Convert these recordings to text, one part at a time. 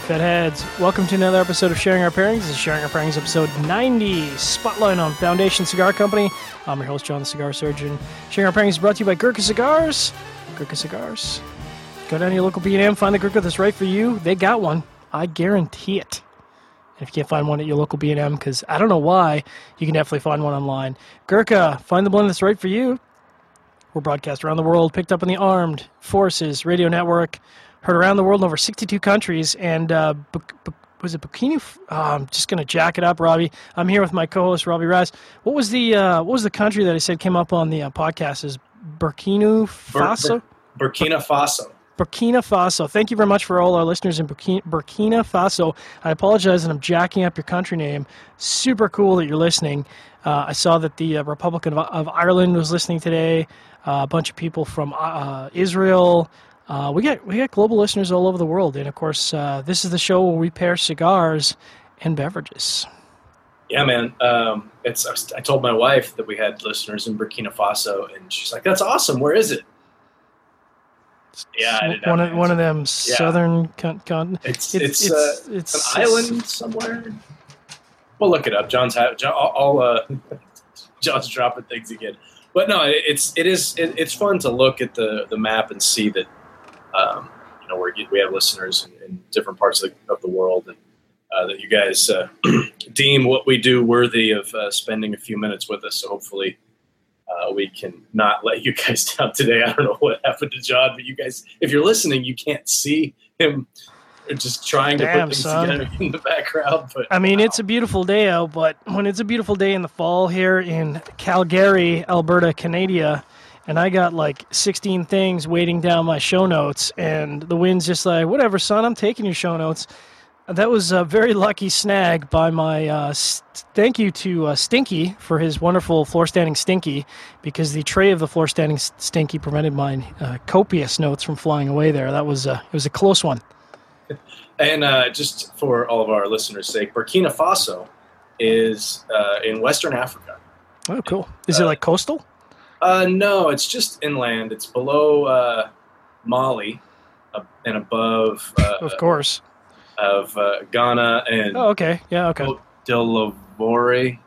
Fed Heads. Welcome to another episode of Sharing Our Pairings. This is Sharing Our Pairings, episode 90, Spotlight on Foundation Cigar Company. I'm your host, John the Cigar Surgeon. Sharing Our Pairings is brought to you by Gurkha Cigars. Gurkha Cigars. Go down to your local B&M, find the Gurkha that's right for you. They got one. I guarantee it. And if you can't find one at your local B&M, because I don't know why, you can definitely find one online. Gurkha, find the blend that's right for you. We're broadcast around the world, picked up on the Armed Forces Radio Network, heard around the world in over 62 countries, and was it Burkina? I'm just going to jack it up, Robbie. I'm here with my co-host, Robbie Raz. What was the country that I said came up on the podcast? Is Burkina Faso? Burkina Faso. Burkina Faso. Thank you very much for all our listeners in Burkina Faso. I apologize that I'm jacking up your country name. Super cool that you're listening. I saw that the Republic of Ireland was listening today. A bunch of people from Israel. We got global listeners all over the world, and of course, this is the show where we pair cigars and beverages. Yeah, man. I told my wife that we had listeners in Burkina Faso, and she's like, "That's awesome. Where is it?" Yeah, I didn't one of them southern continents. It's an island somewhere. We'll look it up. John's dropping things again, but no, it's fun to look at the map and see that. We have listeners in different parts of the world, and that you guys deem what we do worthy of spending a few minutes with us. So hopefully we can not let you guys down today. I don't know what happened to John, but you guys, if you're listening, you can't see him just trying to put things together in the background. But I mean, It's a beautiful day out, but when it's a beautiful day in the fall here in Calgary, Alberta, Canada, and I got like 16 things waiting down my show notes, and the wind's just like, whatever, son, I'm taking your show notes. That was a very lucky snag by my, thank you to Stinky for his wonderful floor standing Stinky, because the tray of the floor standing Stinky prevented my copious notes from flying away there. It was a close one. And just for all of our listeners' sake, Burkina Faso is in Western Africa. Oh, cool. Is it like coastal? No, it's just inland. It's below Mali and above, of course, of Ghana and okay. Côte d'Ivoire.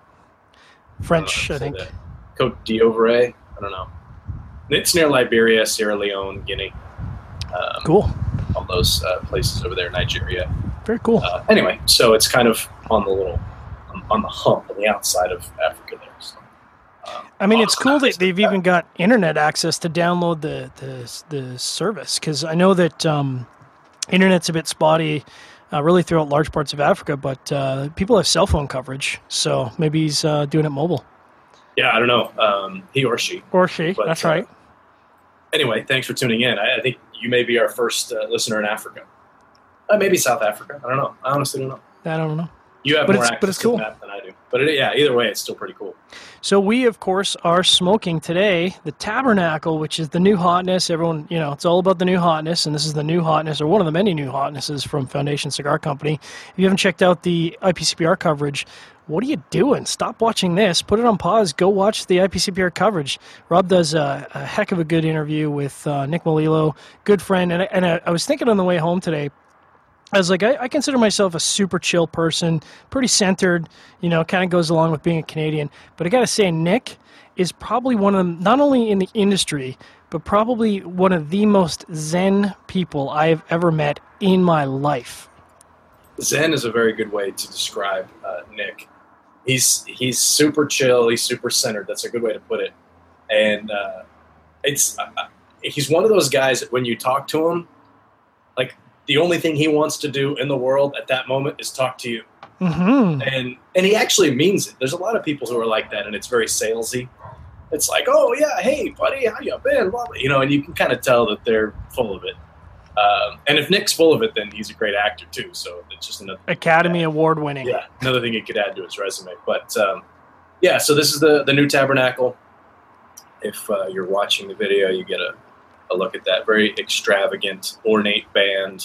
French, I think. Côte d'Ivoire. I don't know. It's near Liberia, Sierra Leone, Guinea. Cool. All those places over there, Nigeria. Very cool. Anyway, so it's kind of on the hump on the outside of Africa there. So. I mean, it's cool that they've even got internet access to download the service, because I know that internet's a bit spotty really throughout large parts of Africa, but people have cell phone coverage, so maybe he's doing it mobile. Yeah, I don't know. He or she. But, that's right. Anyway, thanks for tuning in. I think you may be our first listener in Africa. Maybe South Africa. I don't know. I honestly don't know. I don't know. You have more access to the map than I do. But either way, it's still pretty cool. So we, of course, are smoking today the Tabernacle, which is the new hotness. Everyone, it's all about the new hotness, and this is the new hotness, or one of the many new hotnesses from Foundation Cigar Company. If you haven't checked out the IPCPR coverage, what are you doing? Stop watching this. Put it on pause. Go watch the IPCPR coverage. Rob does a heck of a good interview with Nick Melillo, good friend. And I was thinking on the way home today, I was like, I consider myself a super chill person, pretty centered, kind of goes along with being a Canadian. But I got to say, Nick is probably one of them, not only in the industry, but probably one of the most zen people I have ever met in my life. Zen is a very good way to describe Nick. He's super chill. He's super centered. That's a good way to put it. And he's one of those guys that when you talk to him, like, the only thing he wants to do in the world at that moment is talk to you. Mm-hmm. And he actually means it. There's a lot of people who are like that, and it's very salesy. It's like, oh, yeah, hey, buddy, how you been? And you can kind of tell that they're full of it. And if Nick's full of it, then he's a great actor, too. So it's just another Academy Award winning. Yeah, another thing he could add to his resume. But, so this is the new Tabernacle. If you're watching the video, you get a look at that very extravagant, ornate band.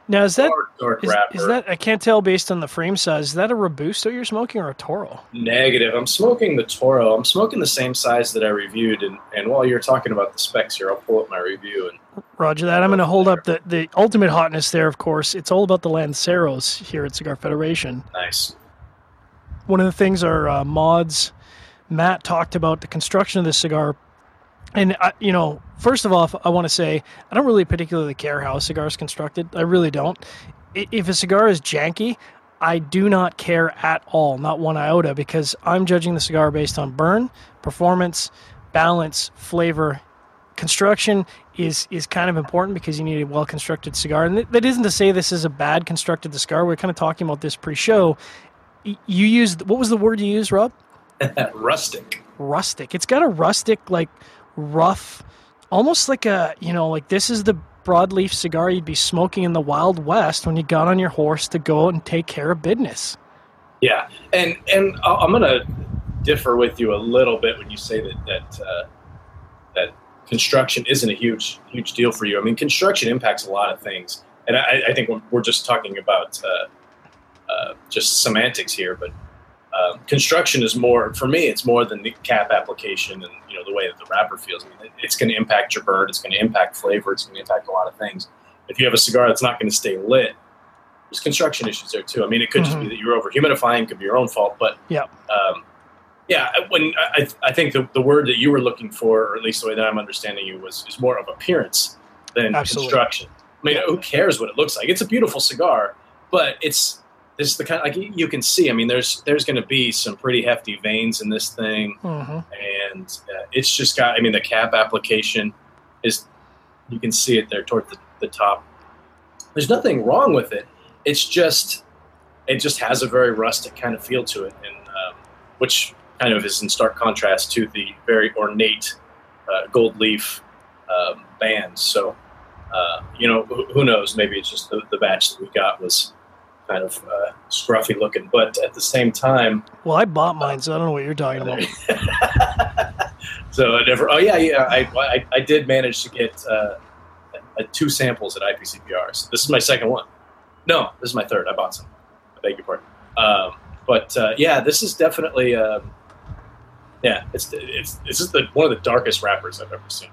Now, is that dark wrapper. Is that, I can't tell based on the frame size, is that a Robusto you're smoking or a Toro? Negative. I'm smoking the Toro. I'm smoking the same size that I reviewed. And while you're talking about the specs here, I'll pull up my review. And Roger that. I'm going to hold up the ultimate hotness there, of course. It's all about the Lanceros here at Cigar Federation. Nice. One of the things our mods, Matt, talked about the construction of this cigar. And, first of all, I want to say, I don't really particularly care how a cigar is constructed. I really don't. If a cigar is janky, I do not care at all, not one iota, because I'm judging the cigar based on burn, performance, balance, flavor. Construction is kind of important because you need a well-constructed cigar. And that isn't to say this is a bad constructed cigar. We're kind of talking about this pre-show. You used, what was the word you used, Rob? Rustic. Rustic. It's got a rustic, rough, almost like this is the broadleaf cigar you'd be smoking in the Wild West when you got on your horse to go out and take care of business. Yeah, and I'm going to differ with you a little bit when you say that construction isn't a huge deal for you. I mean, construction impacts a lot of things, and I think we're just talking about just semantics here, but construction is more, for me, it's more than the cap application and the way that the wrapper feels. I mean, it's going to impact your burn, it's going to impact flavor, it's going to impact a lot of things. If you have a cigar that's not going to stay lit, there's construction issues there too. I mean, it could just be that you're over humidifying, could be your own fault, but when I think the word that you were looking for, or at least the way that I'm understanding you, is more of appearance than construction. I mean, who cares what it looks like? It's a beautiful cigar, but this is the kind, like you can see. I mean, there's going to be some pretty hefty veins in this thing, and it's just got. I mean, the cap application is, you can see it there toward the top. There's nothing wrong with it. It just has a very rustic kind of feel to it, and which kind of is in stark contrast to the very ornate gold leaf bands. So, who knows? Maybe it's just the batch that we got was kind of scruffy looking, but at the same time, well, I bought mine, so I don't know what you're talking about. So I did manage to get 2 samples at IPCPR. So this is my second one. No, this is my third. I bought some. I beg your pardon. This is definitely this is one of the darkest wrappers I've ever seen.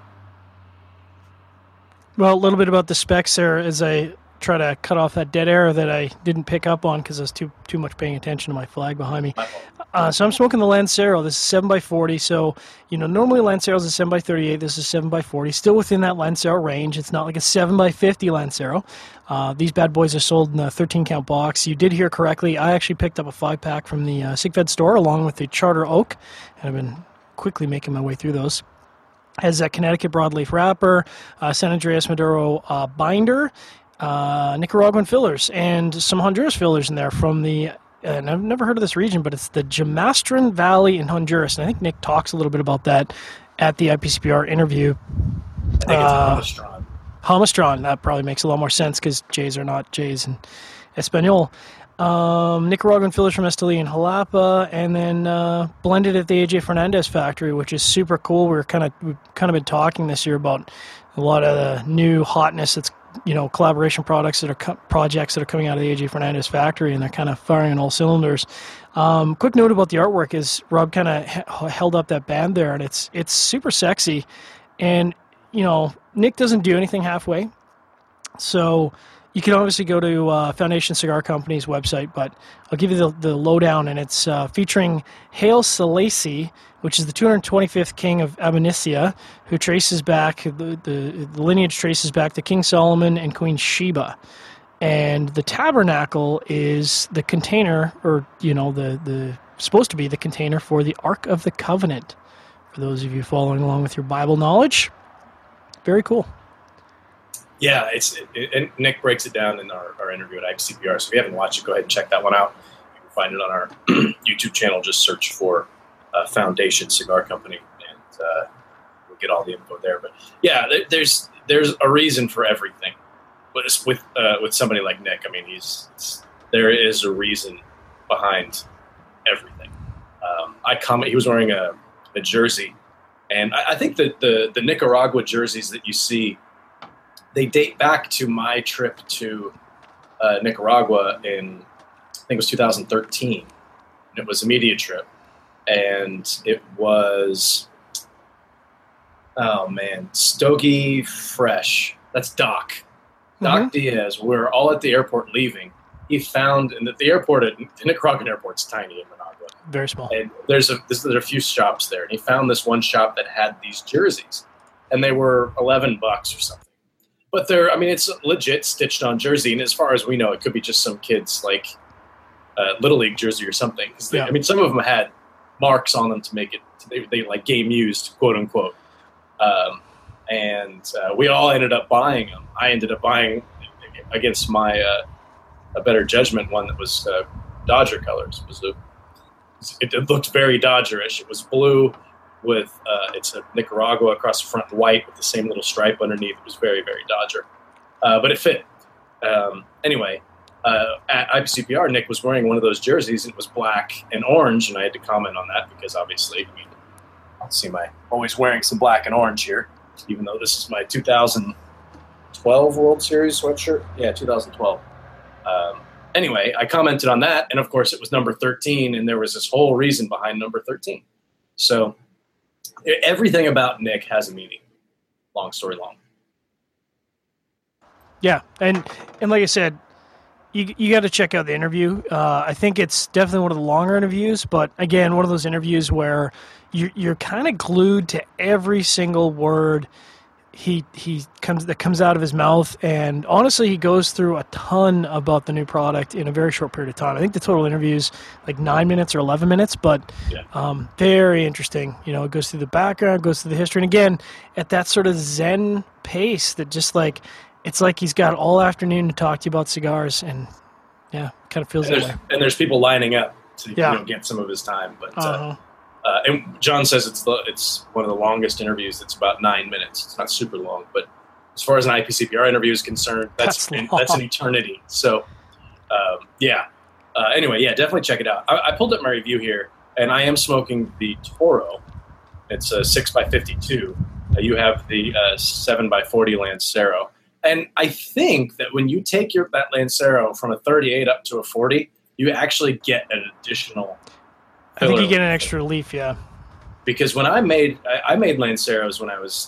Well, a little bit about the specs there as I try to cut off that dead air that I didn't pick up on because I was too much paying attention to my flag behind me. So I'm smoking the Lancero. This is 7x40. So, normally Lancero is a 7x38. This is 7x40. Still within that Lancero range. It's not like a 7x50 Lancero. These bad boys are sold in a 13-count box. You did hear correctly. I actually picked up a 5-pack from the SigFed store along with the Charter Oak, and I've been quickly making my way through those. Has a Connecticut broadleaf wrapper, San Andreas Maduro binder, Nicaraguan fillers, and some Honduras fillers in there from the, and I've never heard of this region, but it's the Jamastran Valley in Honduras. And I think Nick talks a little bit about that at the IPCPR interview. I think it's Jamastran. Jamastran, that probably makes a lot more sense because J's are not J's in Espanol. Nicaraguan fillers from Esteli and Jalapa, and then blended at the AJ Fernandez factory, which is super cool. We've kind of been talking this year about a lot of the new hotness that's collaboration projects that are coming out of the AJ Fernandez factory, and they're kind of firing on all cylinders. Quick note about the artwork is Rob kind of held up that band there, and it's super sexy, and Nick doesn't do anything halfway, so you can obviously go to Foundation Cigar Company's website, but I'll give you the lowdown, and it's featuring Haile Selassie, which is the 225th king of Abunisia, who traces back, the lineage traces back to King Solomon and Queen Sheba. And the tabernacle is the container, or, the supposed to be the container for the Ark of the Covenant. For those of you following along with your Bible knowledge, very cool. Yeah, and Nick breaks it down in our interview at IPCPR. So if you haven't watched it, go ahead and check that one out. You can find it on our YouTube channel. Just search for Foundation Cigar Company, and we'll get all the info there. But yeah, there's a reason for everything. But with somebody like Nick, I mean, there is a reason behind everything. He was wearing a jersey, and I think that the Nicaragua jerseys that you see, they date back to my trip to Nicaragua in, I think it was 2013. And it was a media trip. And it was, oh man, Stogie Fresh. That's Doc. Doc Diaz. We're all at the airport leaving. He found, and the airport, the Nicaraguan airport's tiny in Managua. Very small. And there's a few shops there. And he found this one shop that had these jerseys. And they were $11 or something. But it's a legit stitched on jersey. And as far as we know, it could be just some kid's like Little League jersey or something. Because some of them had marks on them to make it, they like game used, quote unquote. And we all ended up buying them. I ended up buying, against my a better judgment, one that was Dodger colors. It looked very Dodgerish. It was blue with it's a Nicaragua across the front, white with the same little stripe underneath. It was very, very Dodger, but it fit. Anyway, at IPCPR, Nick was wearing one of those jerseys, and it was black and orange, and I had to comment on that because obviously, I'll see my always wearing some black and orange here, even though this is my 2012 World Series sweatshirt. Yeah, 2012. Anyway, I commented on that, and of course it was number 13, and there was this whole reason behind number 13. So everything about Nick has a meaning. Long story long. Yeah, and like I said, you got to check out the interview. I think it's definitely one of the longer interviews, but again, one of those interviews where you're kind of glued to every single word that comes out of his mouth, and honestly, he goes through a ton about the new product in a very short period of time. I think the total interview is like 9 minutes or 11 minutes, but very interesting. It goes through the background, goes through the history, and again, at that sort of zen pace that just like it's like he's got all afternoon to talk to you about cigars, and kind of feels that way. And there's people lining up to get some of his time, but. And John says it's one of the longest interviews. It's about 9 minutes. It's not super long, but as far as an IPCPR interview is concerned, that's an eternity. So, anyway, definitely check it out. I pulled up my review here, and I am smoking the Toro. It's a 6x52. You have the 7x40 Lancero. And I think that when you take that Lancero from a 38 up to a 40, you actually get an additional I think you get an extra leaf, yeah. Because when I made Lanceros when I was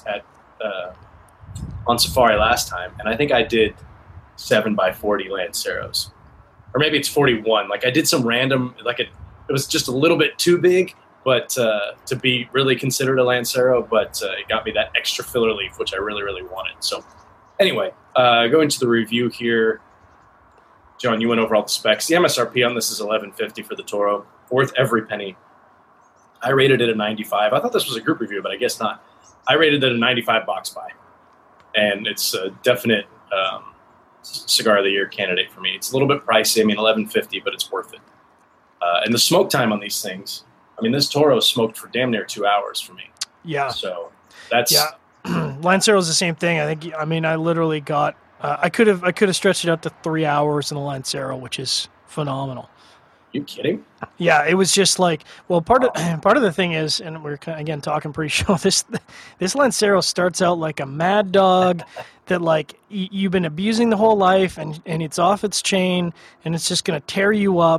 on safari last time, and I think I did 7x40 Lanceros, or maybe it's 41. Like I did some random, it was just a little bit too big, but to be really considered a Lancero, but it got me that extra filler leaf, which I really, really wanted. So anyway, going to the review here. John, you went over all the specs. The MSRP on this is $11.50 for the Toro. Worth every penny. I rated it a 95. I thought this was a group review, but I guess not. I rated it a 95 box buy. And it's a definite cigar of the year candidate for me. It's a little bit pricey. $11.50, but it's worth it. And the smoke time on these things, this Toro smoked for damn near 2 hours for me. Yeah. So that's... Yeah. Lancero's the same thing. I literally got... I could have stretched it out to 3 hours in a Lancero, which is phenomenal. You kidding? Yeah, it was just like, well, part of the thing is, and we're again talking pre-show, this Lancero starts out like a mad dog that like you've been abusing the whole life, and it's off its chain, and it's just going to tear you up.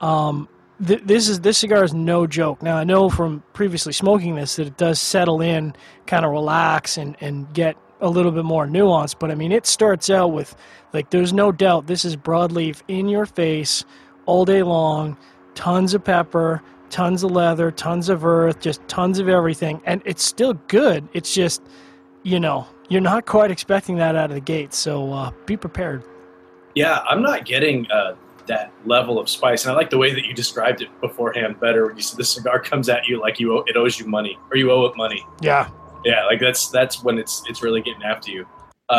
This cigar is no joke. Now I know from previously smoking this that it does settle in, kind of relax, and get a little bit more nuanced. But it starts out with like, there's no doubt this is broadleaf in your face all day long, tons of pepper, tons of leather, tons of earth, just tons of everything. And it's still good. It's just, you're not quite expecting that out of the gate. So be prepared. Yeah, I'm not getting that level of spice. And I like the way that you described it beforehand better. When you said the cigar comes at you like it owes you money, or you owe it money. Yeah. Yeah, like that's when it's really getting after you.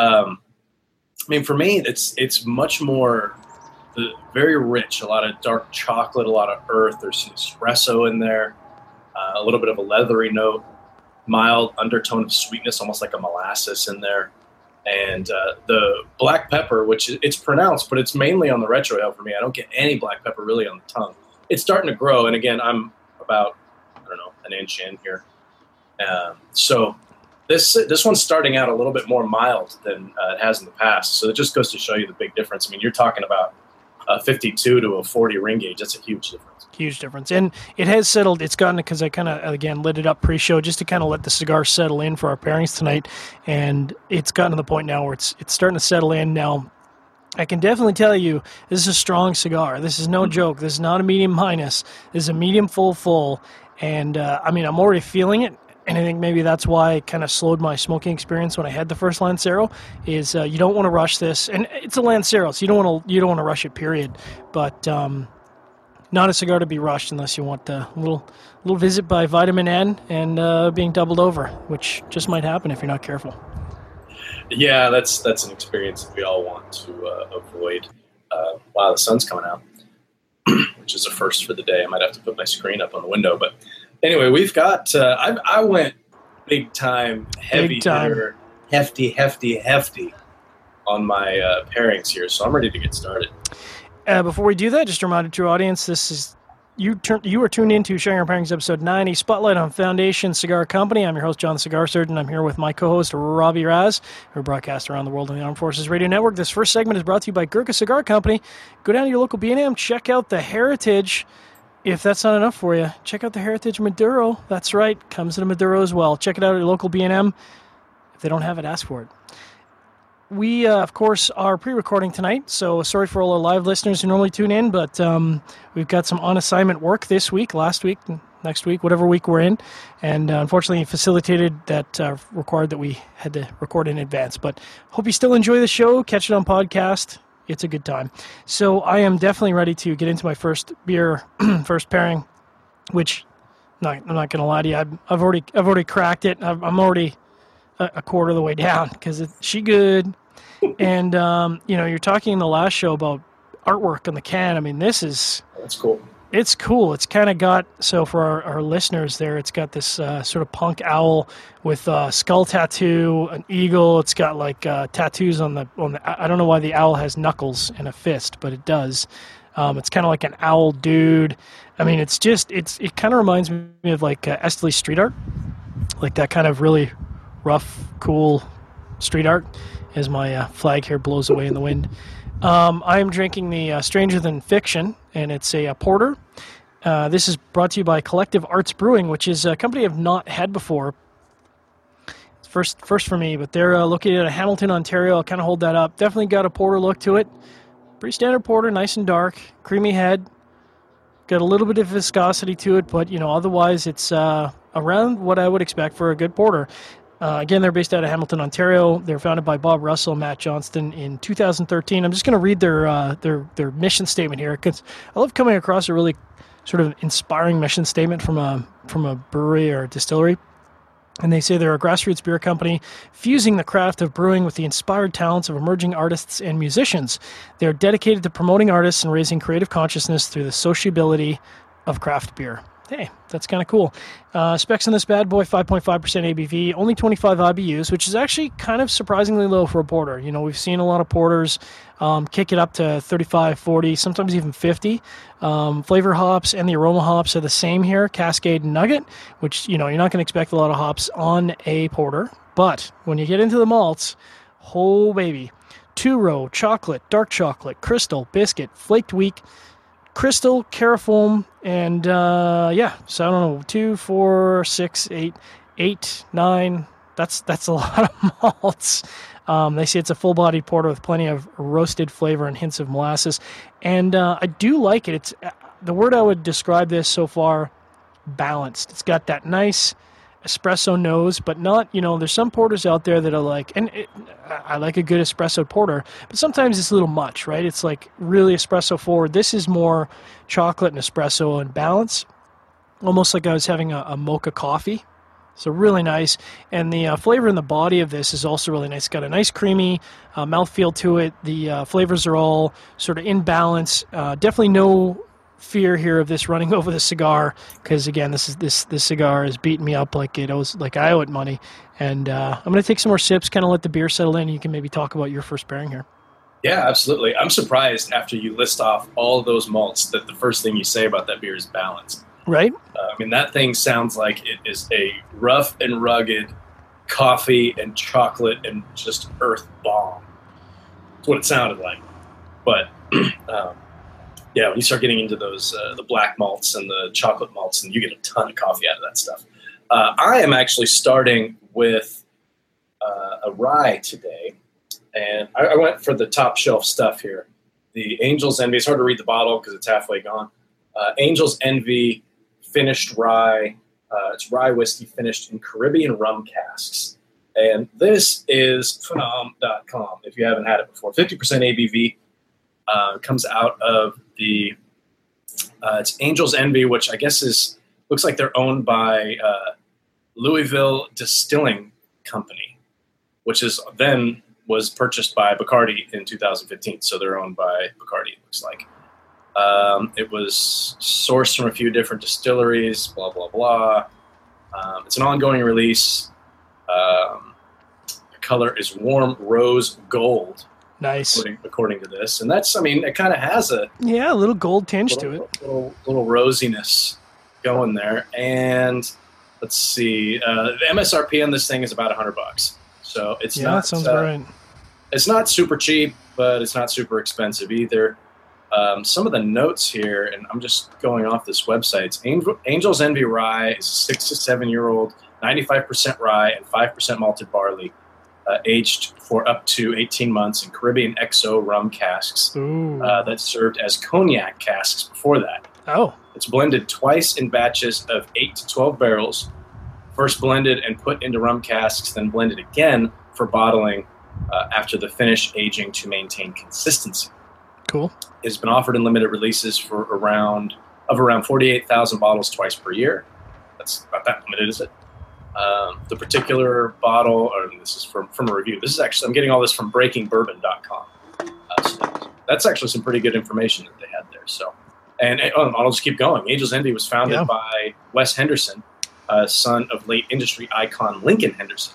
For me, it's much more... very rich, a lot of dark chocolate, a lot of earth. There's some espresso in there, a little bit of a leathery note, mild undertone of sweetness, almost like a molasses in there. And the black pepper, which it's pronounced, but it's mainly on the retrohale for me. I don't get any black pepper really on the tongue. It's starting to grow. And again, I'm about, an inch in here. So This one's starting out a little bit more mild than it has in the past. So it just goes to show you the big difference. I mean, you're talking about a 52 to a 40 ring gauge. That's a huge difference. Huge difference. And it has settled. It's gotten, because I kind of, again, lit it up pre-show just to kind of let the cigar settle in for our pairings tonight. And it's gotten to the point now where it's starting to settle in. Now, I can definitely tell you this is a strong cigar. This is no joke. This is not a medium minus. This is a medium full. And, I mean, I'm already feeling it. And I think maybe that's why it kind of slowed my smoking experience when I had the first Lancero. Is you don't want to rush this, and it's a Lancero, so you don't want to rush it. Period. But not a cigar to be rushed unless you want a little visit by vitamin N and being doubled over, which just might happen if you're not careful. Yeah, that's an experience that we all want to avoid. Wow, the sun's coming out, which is a first for the day. I might have to put my screen up on the window, but. Anyway, we've got. I went big time, heavy hitter, hefty on my pairings here, so I'm ready to get started. Before we do that, just a reminder to our audience: this is you are tuned into Sharing Our Pairings episode 90, Spotlight on Foundation Cigar Company. I'm your host, John the Cigar Surgeon. I'm here with my co-host, Robbie Raz, who broadcasts around the world on the Armed Forces Radio Network. This first segment is brought to you by Gurkha Cigar Company. Go down to your local B&M, check out the Heritage. If that's not enough for you, check out the Heritage Maduro. That's right, comes in a Maduro as well. Check it out at your local B&M. If they don't have it, ask for it. We, of course, are pre-recording tonight, so sorry for all our live listeners who normally tune in, but we've got some on-assignment work this week, last week, next week, whatever week we're in, and unfortunately facilitated that required that we had to record in advance. But hope you still enjoy the show. Catch it on podcast. It's a good time. So I am definitely ready to get into my first beer, first pairing, which I'm not going to lie to you. I've already cracked it. I'm already a quarter of the way down because she good. And, you're talking in the last show about artwork on the can. I mean, that's cool. It's cool. It's kind of got, so for our listeners there, it's got this sort of punk owl with a skull tattoo, an eagle. It's got like tattoos on the. I don't know why the owl has knuckles and a fist, but it does. It's kind of like an owl dude. I mean, it kind of reminds me of like Esteli street art, like that kind of really rough, cool street art as my flag here blows away in the wind. I am drinking the Stranger Than Fiction, and it's a porter. This is brought to you by Collective Arts Brewing, which is a company I've not had before. It's first for me, but they're located at Hamilton, Ontario. I'll kind of hold that up. Definitely got a porter look to it. Pretty standard porter, nice and dark, creamy head. Got a little bit of viscosity to it, but otherwise it's around what I would expect for a good porter. Again, they're based out of Hamilton, Ontario. They're founded by Bob Russell and Matt Johnston in 2013. I'm just going to read their mission statement here because I love coming across a really sort of inspiring mission statement from a brewery or a distillery. And they say they're a grassroots beer company fusing the craft of brewing with the inspired talents of emerging artists and musicians. They're dedicated to promoting artists and raising creative consciousness through the sociability of craft beer. Hey, that's kind of cool. Specs on this bad boy, 5.5% ABV, only 25 IBUs, which is actually kind of surprisingly low for a porter. We've seen a lot of porters kick it up to 35, 40, sometimes even 50. Flavor hops and the aroma hops are the same here, Cascade and Nugget, which, you're not going to expect a lot of hops on a porter. But when you get into the malts, oh, baby. Two-row, chocolate, dark chocolate, crystal, biscuit, flaked wheat, crystal, carafoam, and so I don't know, 2, 4, 6, 8, 9. That's a lot of malts. They say it's a full-bodied porter with plenty of roasted flavor and hints of molasses, and I do like it. It's the word I would describe this so far: balanced. It's got that nice espresso nose, but not, there's some porters out there that are like, I like a good espresso porter, but sometimes it's a little much, right? It's like really espresso forward. This is more chocolate and espresso and balance, almost like I was having a mocha coffee. So really nice. And the flavor in the body of this is also really nice. It's got a nice creamy mouthfeel to it. The flavors are all sort of in balance. Definitely no fear here of this running over the cigar, because again, this cigar is beating me up like I owe it money. And I'm going to take some more sips, kind of let the beer settle in. You can maybe talk about your first pairing here. Yeah, absolutely. I'm surprised after you list off all of those malts that the first thing you say about that beer is balance. Right. That thing sounds like it is a rough and rugged coffee and chocolate and just earth bomb. That's what it sounded like. But yeah, when you start getting into those the black malts and the chocolate malts, and you get a ton of coffee out of that stuff. I am actually starting with a rye today, and I went for the top shelf stuff here. The Angel's Envy. It's hard to read the bottle because it's halfway gone. Angel's Envy finished rye. It's rye whiskey finished in Caribbean rum casks. And this is phenom.com if you haven't had it before. 50% ABV comes out of the it's Angel's Envy, which I guess looks like they're owned by Louisville Distilling Company, which was purchased by Bacardi in 2015. So they're owned by Bacardi, it looks like. It was sourced from a few different distilleries, blah, blah, blah. It's an ongoing release. The color is warm rose gold. Nice. According to this. And that's, it kind of has a little gold tinge to it. Little rosiness going there. And let's see, the MSRP on this thing is about $100. So it's not. That sounds right. It's not super cheap, but it's not super expensive either. Some of the notes here, and I'm just going off this website. Angel's Envy Rye is a 6 to 7 year old, 95% rye and 5% malted barley, aged for up to 18 months in Caribbean XO rum casks that served as cognac casks before that. Oh. It's blended twice in batches of 8 to 12 barrels, first blended and put into rum casks, then blended again for bottling after the finish aging to maintain consistency. Cool. It's been offered in limited releases for around 48,000 bottles twice per year. That's not that limited, is it? The particular bottle, or this is from a review. This is actually, I'm getting all this from breakingbourbon.com. So that's actually some pretty good information that they had there. So, and I'll just keep going. Angel's Envy was founded by Wes Henderson, son of late industry icon Lincoln Henderson.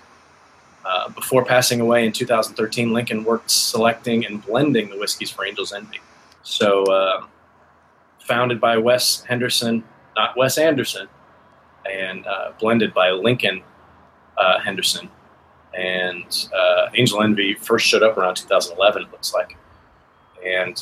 Before passing away in 2013, Lincoln worked selecting and blending the whiskeys for Angel's Envy. So, founded by Wes Henderson, not Wes Anderson, and blended by Lincoln Henderson. And Angel Envy first showed up around 2011, it looks like. And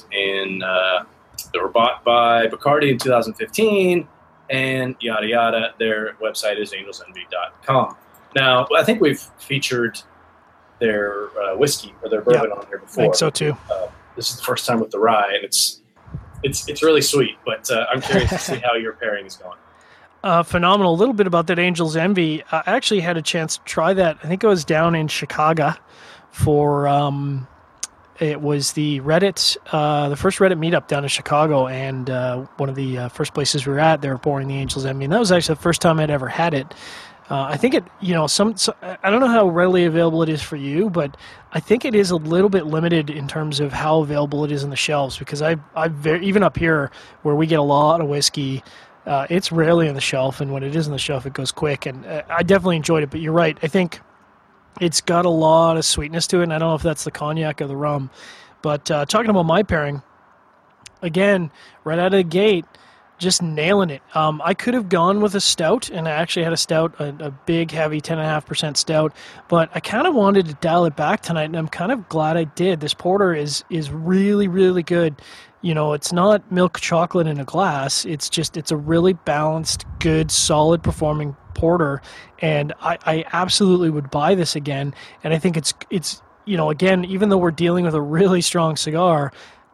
they were bought by Bacardi in 2015, and yada yada. Their website is angelsenvy.com. Now, I think we've featured their whiskey or their bourbon on here before. I think so too. This is the first time with the rye, and it's really sweet. But I'm curious to see how your pairing is going. Phenomenal. A little bit about that Angel's Envy. I actually had a chance to try that. I think I was down in Chicago for it was the Reddit, the first Reddit meetup down in Chicago, and one of the first places we were at, they were pouring the Angel's Envy, and that was actually the first time I'd ever had it. I think it, I don't know how readily available it is for you, but I think it is a little bit limited in terms of how available it is on the shelves, because even up here where we get a lot of whiskey, it's rarely on the shelf, and when it is on the shelf, it goes quick, and I definitely enjoyed it, but you're right. I think it's got a lot of sweetness to it, and I don't know if that's the cognac or the rum, but talking about my pairing, again, right out of the gate, just nailing it. I could have gone with a stout, and I actually had a stout, a big, heavy 10.5% stout, but I kind of wanted to dial it back tonight, and I'm kind of glad I did. This porter is really, really good. It's not milk chocolate in a glass. It's a really balanced, good, solid performing porter, and I absolutely would buy this again. And I think it's again, even though we're dealing with a really strong cigar,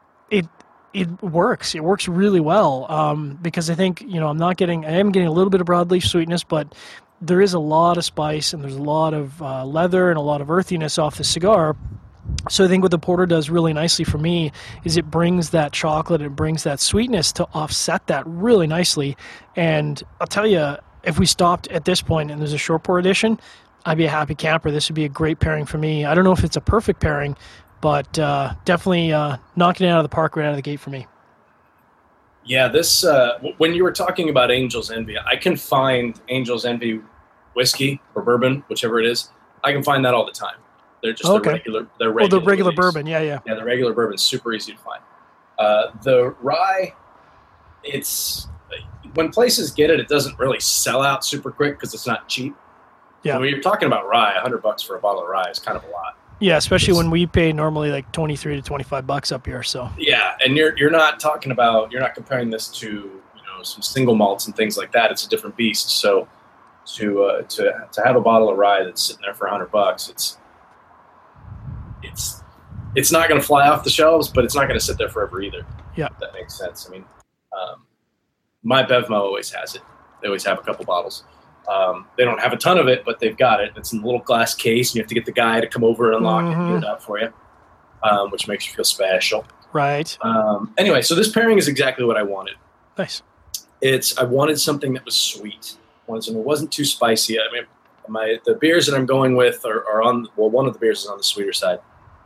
it works. It works really well because I think I am getting a little bit of broadleaf sweetness, but there is a lot of spice and there's a lot of leather and a lot of earthiness off the cigar. So I think what the porter does really nicely for me is it brings that chocolate, it brings that sweetness to offset that really nicely. And I'll tell you, if we stopped at this point and there's a short pour edition, I'd be a happy camper. This would be a great pairing for me. I don't know if it's a perfect pairing, but definitely knocking it out of the park right out of the gate for me. Yeah, this when you were talking about Angel's Envy, I can find Angel's Envy whiskey or bourbon, whichever it is. I can find that all the time. They're just the regular. The regular bourbon, yeah. Yeah, the regular bourbon's super easy to find. The rye, it's when places get it, it doesn't really sell out super quick because it's not cheap. Yeah. So when you're talking about rye, $100 for a bottle of rye is kind of a lot. Yeah, especially when we pay normally like $23 to $25 up here. So yeah, and you're not comparing this to some single malts and things like that. It's a different beast. So to have a bottle of rye that's sitting there for $100, it's not going to fly off the shelves, but it's not going to sit there forever either. Yeah, if that makes sense. I mean, my Bevmo always has it. They always have a couple bottles. They don't have a ton of it, but they've got it. It's in a little glass case, and you have to get the guy to come over and unlock it and get it out for you, which makes you feel special. Right. Anyway, so this pairing is exactly what I wanted. Nice. I wanted something that was sweet. I wanted something that wasn't too spicy. I mean, the beers that I'm going with are on. Well, one of the beers is on the sweeter side.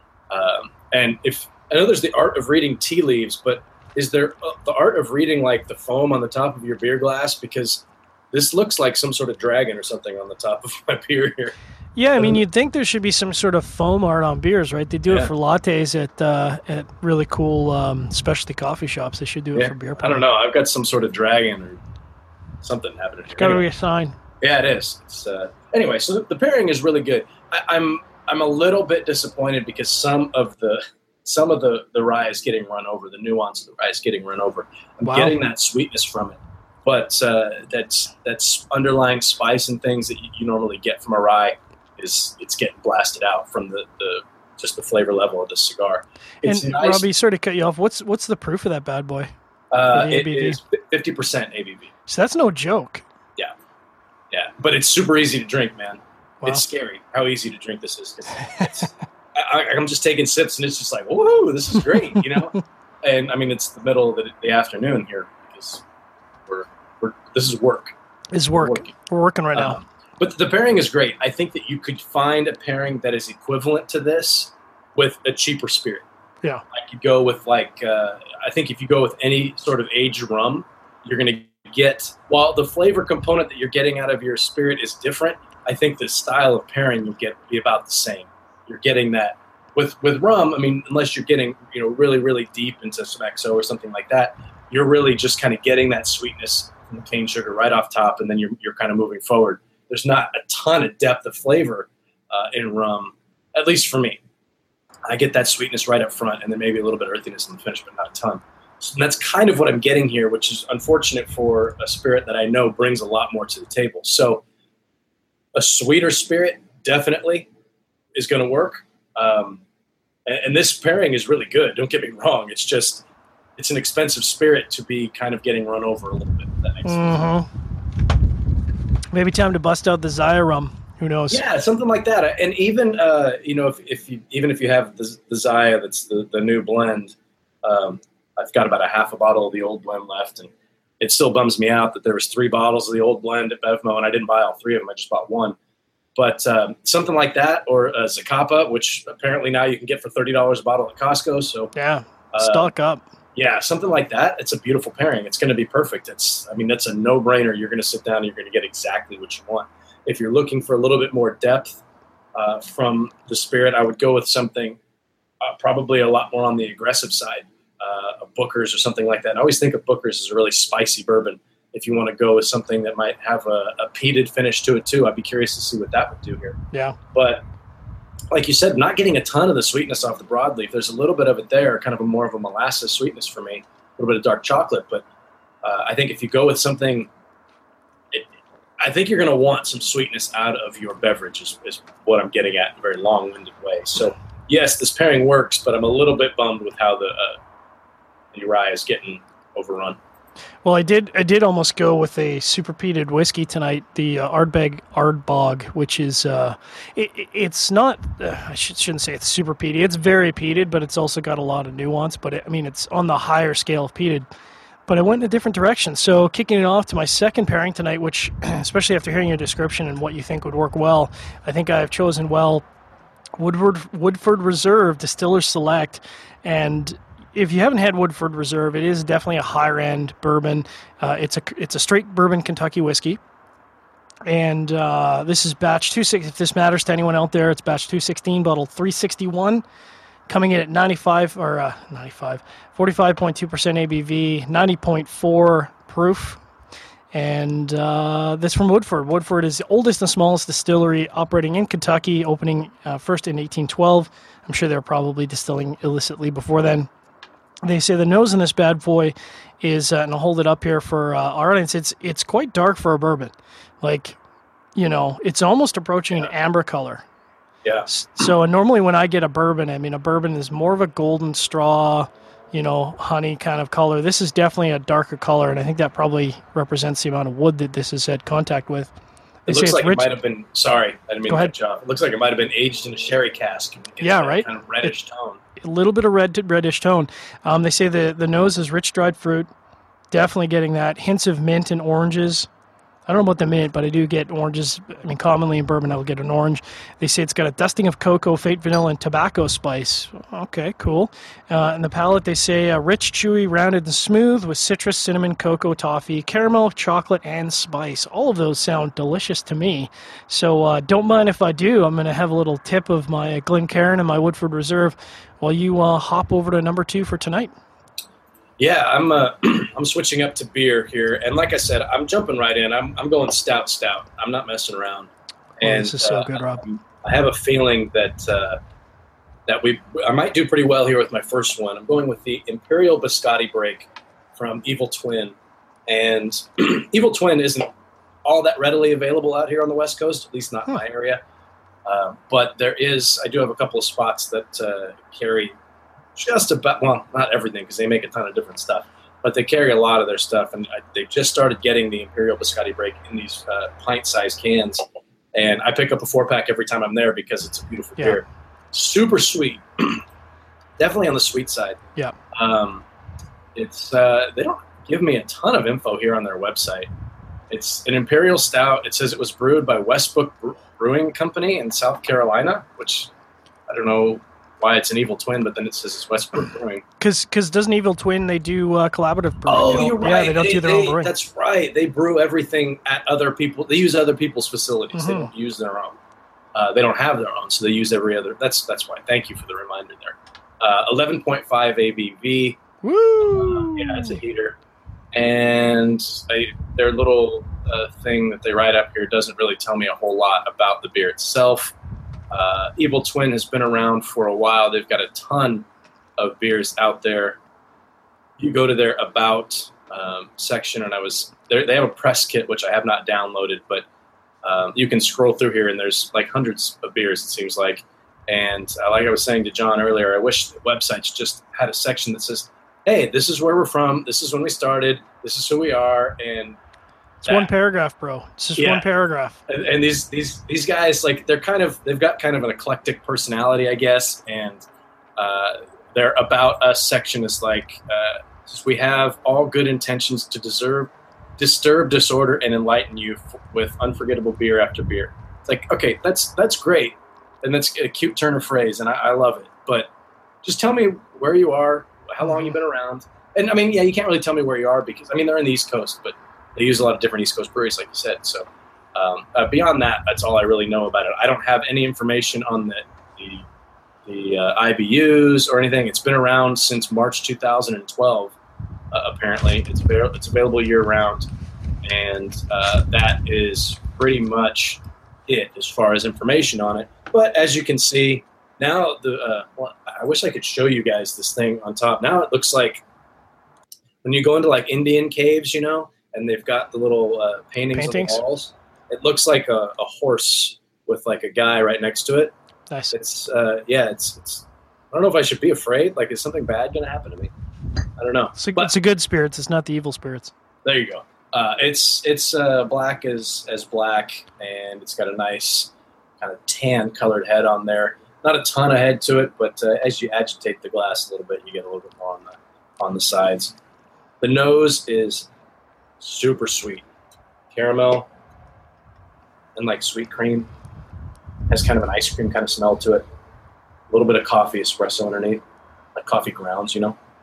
And I know there's the art of reading tea leaves, but is there the art of reading like the foam on the top of your beer glass? Because this looks like some sort of dragon or something on the top of my beer here. Yeah, I mean, you'd think there should be some sort of foam art on beers, right? They do it for lattes at really cool specialty coffee shops. They should do it for beer. I don't know. I've got some sort of dragon or something happening. It's got to be a sign. Yeah, it is. It's, anyway, so the pairing is really good. I'm a little bit disappointed because some of the rye is getting run over. The nuance of the rye is getting run over. I'm getting that sweetness from it, but that's underlying spice and things that you normally get from a rye. It's getting blasted out from the just the flavor level of the cigar. It's and nice. Robbie, sorry to cut you off. What's the proof of that bad boy? It is 50% ABV. So that's no joke. Yeah, but it's super easy to drink, man. Wow. It's scary how easy to drink this is. I'm just taking sips and it's just like, whoa, this is great, And I mean, it's the middle of the afternoon here because this is work. It's work. We're working right now. But the pairing is great. I think that you could find a pairing that is equivalent to this with a cheaper spirit. Yeah. I could go with I think if you go with any sort of aged rum, you're going to get, while the flavor component that you're getting out of your spirit is different, I think the style of pairing you'll get will be about the same. You're getting that. With rum, I mean, unless you're getting, really, really deep into some XO or something like that, you're really just kind of getting that sweetness from the cane sugar right off top, and then you're kind of moving forward. There's not a ton of depth of flavor in rum, at least for me. I get that sweetness right up front, and then maybe a little bit of earthiness in the finish, but not a ton. So that's kind of what I'm getting here, which is unfortunate for a spirit that I know brings a lot more to the table. So a sweeter spirit definitely is going to work. And this pairing is really good. Don't get me wrong. It's just, it's an expensive spirit to be kind of getting run over a little bit, if that makes sense. Maybe time to bust out the Zaya rum. Who knows? Yeah, something like that. And even, if you have the Zaya, that's the new blend, I've got about a half a bottle of the old blend left, and it still bums me out that there was 3 bottles of the old blend at Bevmo, and I didn't buy all 3 of them. I just bought 1. But something like that, or a Zacapa, which apparently now you can get for $30 a bottle at Costco. So yeah, stock up. Yeah, something like that. It's a beautiful pairing. It's going to be perfect. That's a no-brainer. You're going to sit down and you're going to get exactly what you want. If you're looking for a little bit more depth from the spirit, I would go with something probably a lot more on the aggressive side, of Booker's or something like that. And I always think of Booker's as a really spicy bourbon. If you want to go with something that might have a peated finish to it too, I'd be curious to see what that would do here. Yeah. But like you said, not getting a ton of the sweetness off the broadleaf. There's a little bit of it there, kind of more of a molasses sweetness for me, a little bit of dark chocolate. But I think if you go with something, I think you're going to want some sweetness out of your beverage is what I'm getting at in a very long-winded way. So yes, this pairing works, but I'm a little bit bummed with how the rye is getting overrun. Well, I did almost go with a super peated whiskey tonight, the Ardbeg, which is it's not I shouldn't say it's super peated. It's very peated, but it's also got a lot of nuance. But it's on the higher scale of peated. But I went in a different direction. So kicking it off to my second pairing tonight, which especially after hearing your description and what you think would work well, I think I have chosen Woodford Reserve Distillers Select. And if you haven't had Woodford Reserve, it is definitely a higher end bourbon. It's a straight bourbon Kentucky whiskey, and this is batch 216. If this matters to anyone out there, it's batch 216, bottle 361, coming in at 45.2% ABV, 90.4 proof, And this from Woodford. Woodford is the oldest and smallest distillery operating in Kentucky, opening first in 1812. I'm sure they're probably distilling illicitly before then. They say the nose in this bad boy is, and I'll hold it up here for our audience, it's quite dark for a bourbon. Like, it's almost approaching an amber color. Yeah. So normally when I get a bourbon is more of a golden straw, honey kind of color. This is definitely a darker color, and I think that probably represents the amount of wood that this has had contact with. It looks like it might have been, sorry, I didn't mean to cut you off. It looks like it might have been aged in a sherry cask. Yeah, right? Kind of reddish tone. A little bit of reddish tone. They say the nose is rich dried fruit. Definitely getting that. Hints of mint and oranges. I don't know about the mint, but I do get oranges. Commonly in bourbon, I will get an orange. They say it's got a dusting of cocoa, faint vanilla, and tobacco spice. Okay, cool. And the palate, they say rich, chewy, rounded, and smooth with citrus, cinnamon, cocoa, toffee, caramel, chocolate, and spice. All of those sound delicious to me. So don't mind if I do. I'm going to have a little tip of my Glencairn and my Woodford Reserve while you hop over to number 2 for tonight. Yeah, I'm switching up to beer here, and like I said, I'm jumping right in. I'm going stout. I'm not messing around. And this is so good, Rob. I have a feeling that I might do pretty well here with my first one. I'm going with the Imperial Biscotti Break from Evil Twin, and Evil Twin isn't all that readily available out here on the West Coast, at least not in my area. But I do have a couple of spots that carry just about, well, not everything because they make a ton of different stuff, but they carry a lot of their stuff. And they've just started getting the Imperial Biscotti Break in these pint-sized cans. And I pick up a 4-pack every time I'm there because it's a beautiful beer. Super sweet. Definitely on the sweet side. Yeah. It's they don't give me a ton of info here on their website. It's an Imperial Stout. It says it was brewed by Westbrook Brewing Company in South Carolina, which I don't know why it's an Evil Twin, but then it says it's Westbrook Brewing. Because doesn't Evil Twin, they do collaborative brewing? Oh, you're right. Yeah, they don't do their own brewing. That's right. They brew everything at other people. They use other people's facilities. They don't use their own. They don't have their own, so they use every other. That's why. Thank you for the reminder there. 11.5 ABV. Woo! Yeah, it's a heater. And their little thing that they write up here doesn't really tell me a whole lot about the beer itself. Evil Twin has been around for a while. They've got a ton of beers out there. You go to their About section, and they have a press kit, which I have not downloaded, but you can scroll through here, and there's like hundreds of beers, it seems like. And like I was saying to John earlier, I wish the websites just had a section that says, hey, this is where we're from, this is when we started, this is who we are, and it's one paragraph, bro. It's just one paragraph. And these guys, like, they've got kind of an eclectic personality, I guess, and their About Us section is like, we have all good intentions to disturb, disorder, and enlighten you with unforgettable beer after beer. It's like, okay, that's great, and that's a cute turn of phrase, and I love it. But just tell me where you are, how long you've been around, and I mean, yeah, you can't really tell me where you are because they're in the East Coast, but they use a lot of different East Coast breweries, like you said. So beyond that, that's all I really know about it. I don't have any information on the IBUs or anything. It's been around since March 2012. Apparently, it's available year round, and that is pretty much it as far as information on it. But as you can see now, I wish I could show you guys this thing on top. Now it looks like when you go into like Indian caves, and they've got the little paintings on the walls. It looks like a horse with like a guy right next to it. Nice. It's I don't know if I should be afraid. Like, is something bad going to happen to me? I don't know. It's a good spirits. It's not the evil spirits. There you go. It's black as black, and it's got a nice kind of tan colored head on there. Not a ton of head to it, but as you agitate the glass a little bit, you get a little bit more on the sides. The nose is super sweet. Caramel and like sweet cream. Has kind of an ice cream kind of smell to it. A little bit of coffee espresso underneath, like coffee grounds,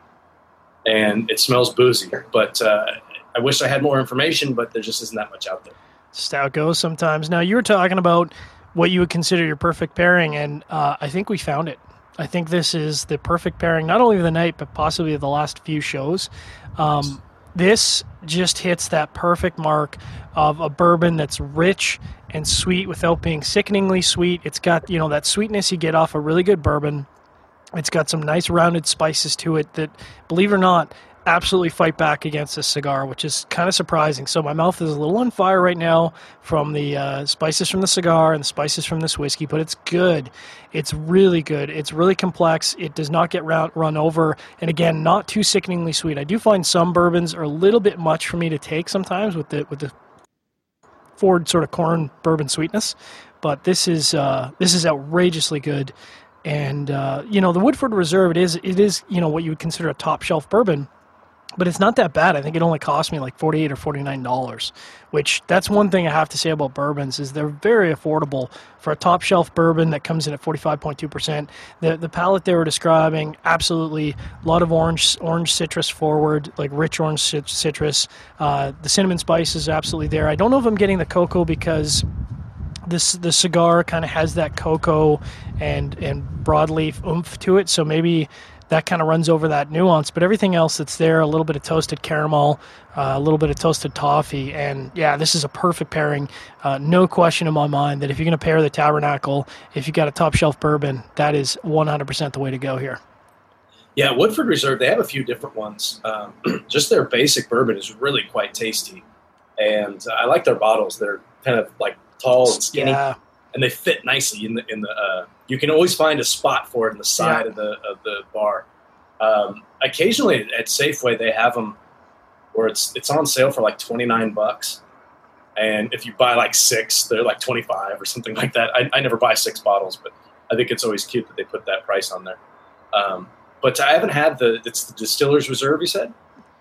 And it smells boozy, but I wish I had more information, but there just isn't that much out there. Stout goes sometimes. Now, you were talking about what you would consider your perfect pairing, and I think we found it. I think this is the perfect pairing, not only of the night, but possibly of the last few shows. This just hits that perfect mark of a bourbon that's rich and sweet without being sickeningly sweet. It's got, that sweetness you get off a really good bourbon. It's got some nice rounded spices to it that, believe it or not, absolutely fight back against this cigar, which is kind of surprising. So my mouth is a little on fire right now from the spices from the cigar and the spices from this whiskey, but it's good. It's really good. It's really complex. It does not get run over. And again, not too sickeningly sweet. I do find some bourbons are a little bit much for me to take sometimes with the forward sort of corn bourbon sweetness, but this is outrageously good. And the Woodford Reserve, it is what you would consider a top shelf bourbon, but it's not that bad. I think it only cost me like $48 or $49, which that's one thing I have to say about bourbons is they're very affordable for a top shelf bourbon that comes in at 45.2%. The palate they were describing, absolutely a lot of orange citrus forward, like rich orange citrus. The cinnamon spice is absolutely there. I don't know if I'm getting the cocoa because the cigar kind of has that cocoa and broadleaf oomph to it, so maybe that kind of runs over that nuance, but everything else that's there, a little bit of toasted caramel, a little bit of toasted toffee, and yeah, this is a perfect pairing. No question in my mind that if you're going to pair the Tabernacle, if you got a top shelf bourbon, that is 100% the way to go here. Yeah, Woodford Reserve, they have a few different ones. Just their basic bourbon is really quite tasty, and I like their bottles. They're kind of like tall and skinny. Yeah. And they fit nicely in the. You can always find a spot for it in the side of the bar. Occasionally at Safeway they have them where it's on sale for like $29, and if you buy like 6, they're like 25 or something like that. I never buy 6 bottles, but I think it's always cute that they put that price on there. But I haven't had it's the Distiller's Reserve. You said?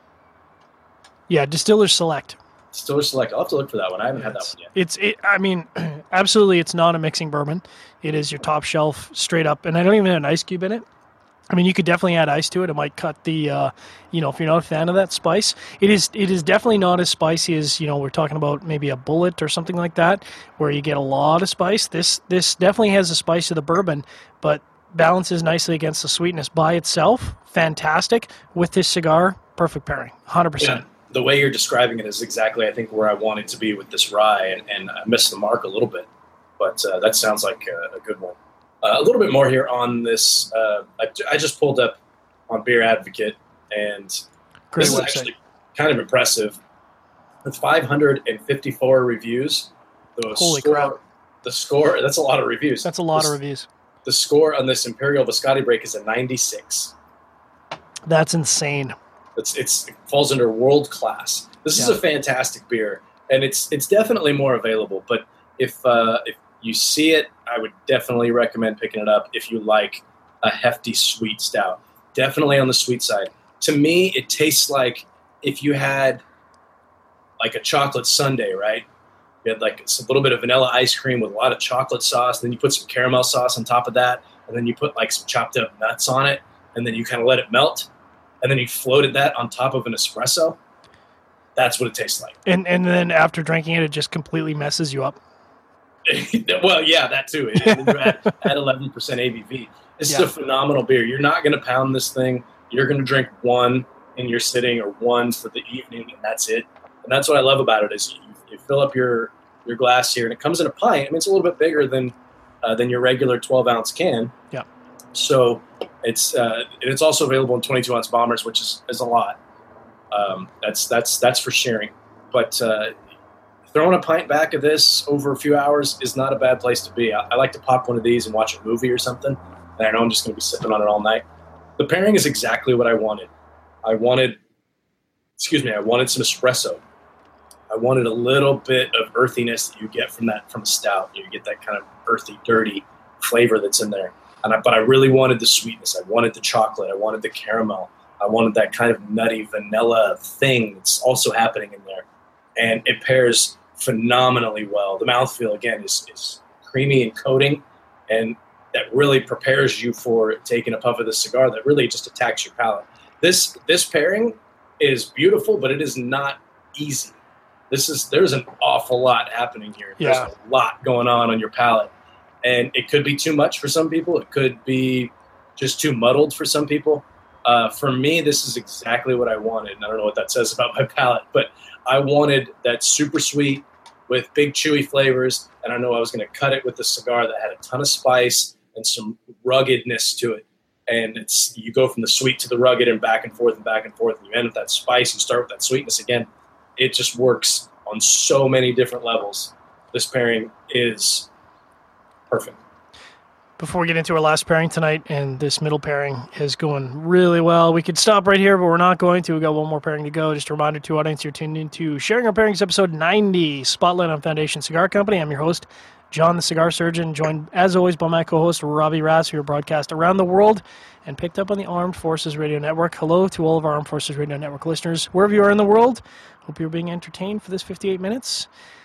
Yeah, Distiller's Select. Distiller's Select. I'll have to look for that one. I haven't had that one yet. Absolutely, it's not a mixing bourbon. It is your top shelf, straight up, and I don't even have an ice cube in it. I mean, you could definitely add ice to it. It might cut the, if you're not a fan of that spice. It is definitely not as spicy as, we're talking about maybe a Bullet or something like that, where you get a lot of spice. This definitely has the spice of the bourbon, but balances nicely against the sweetness by itself. Fantastic. With this cigar, perfect pairing, 100%. Yeah. The way you're describing it is exactly, I think, where I wanted to be with this rye, and I missed the mark a little bit, but that sounds like a good one. A little bit more here on this. I just pulled up on Beer Advocate, and this is actually kind of impressive. With 554 reviews, holy crap! The score, that's a lot of reviews. That's a lot of reviews. The score on this Imperial Biscotti Break is a 96. That's insane. It falls under world class. This is a fantastic beer, and it's definitely more available. But if you see it, I would definitely recommend picking it up if you like a hefty sweet stout. Definitely on the sweet side. To me, it tastes like if you had like a chocolate sundae, right? You had like a little bit of vanilla ice cream with a lot of chocolate sauce, then you put some caramel sauce on top of that, and then you put like some chopped up nuts on it, and then you kind of let it melt. And then you floated that on top of an espresso. That's what it tastes like. And then after drinking it, it just completely messes you up. Well, yeah, that too. You're at 11% ABV. This is a phenomenal beer. You're not going to pound this thing. You're going to drink one in your sitting or one for the evening, and that's it. And that's what I love about it is you fill up your glass here, and it comes in a pint. I mean, it's a little bit bigger than your regular 12-ounce can. Yeah. So it's also available in 22-ounce bombers, which is a lot. That's for sharing. But throwing a pint back of this over a few hours is not a bad place to be. I like to pop one of these and watch a movie or something, and I know I'm just going to be sipping on it all night. The pairing is exactly what I wanted. I wanted some espresso. I wanted a little bit of earthiness that you get from a stout. You get that kind of earthy, dirty flavor that's in there. But I really wanted the sweetness. I wanted the chocolate. I wanted the caramel. I wanted that kind of nutty vanilla thing that's also happening in there. And it pairs phenomenally well. The mouthfeel, again, is creamy and coating, and that really prepares you for taking a puff of the cigar that really just attacks your palate. This pairing is beautiful, but it is not easy. There's an awful lot happening here. There's a lot going on your palate. And it could be too much for some people. It could be just too muddled for some people. For me, this is exactly what I wanted. And I don't know what that says about my palate, but I wanted that super sweet with big chewy flavors. And I know I was going to cut it with a cigar that had a ton of spice and some ruggedness to it. And you go from the sweet to the rugged and back and forth and back and forth. And you end with that spice and start with that sweetness again. It just works on so many different levels. This pairing is perfect. Before we get into our last pairing tonight, and this middle pairing is going really well. We could stop right here, but we're not going to. We've got one more pairing to go. Just a reminder to audience, you're tuned into Sharing Our Pairings, episode 90, Spotlight on Foundation Cigar Company. I'm your host, John the Cigar Surgeon, joined, as always, by my co-host, Robbie Raz, who are broadcast around the world and picked up on the Armed Forces Radio Network. Hello to all of our Armed Forces Radio Network listeners, wherever you are in the world. Hope you're being entertained for this 58 minutes.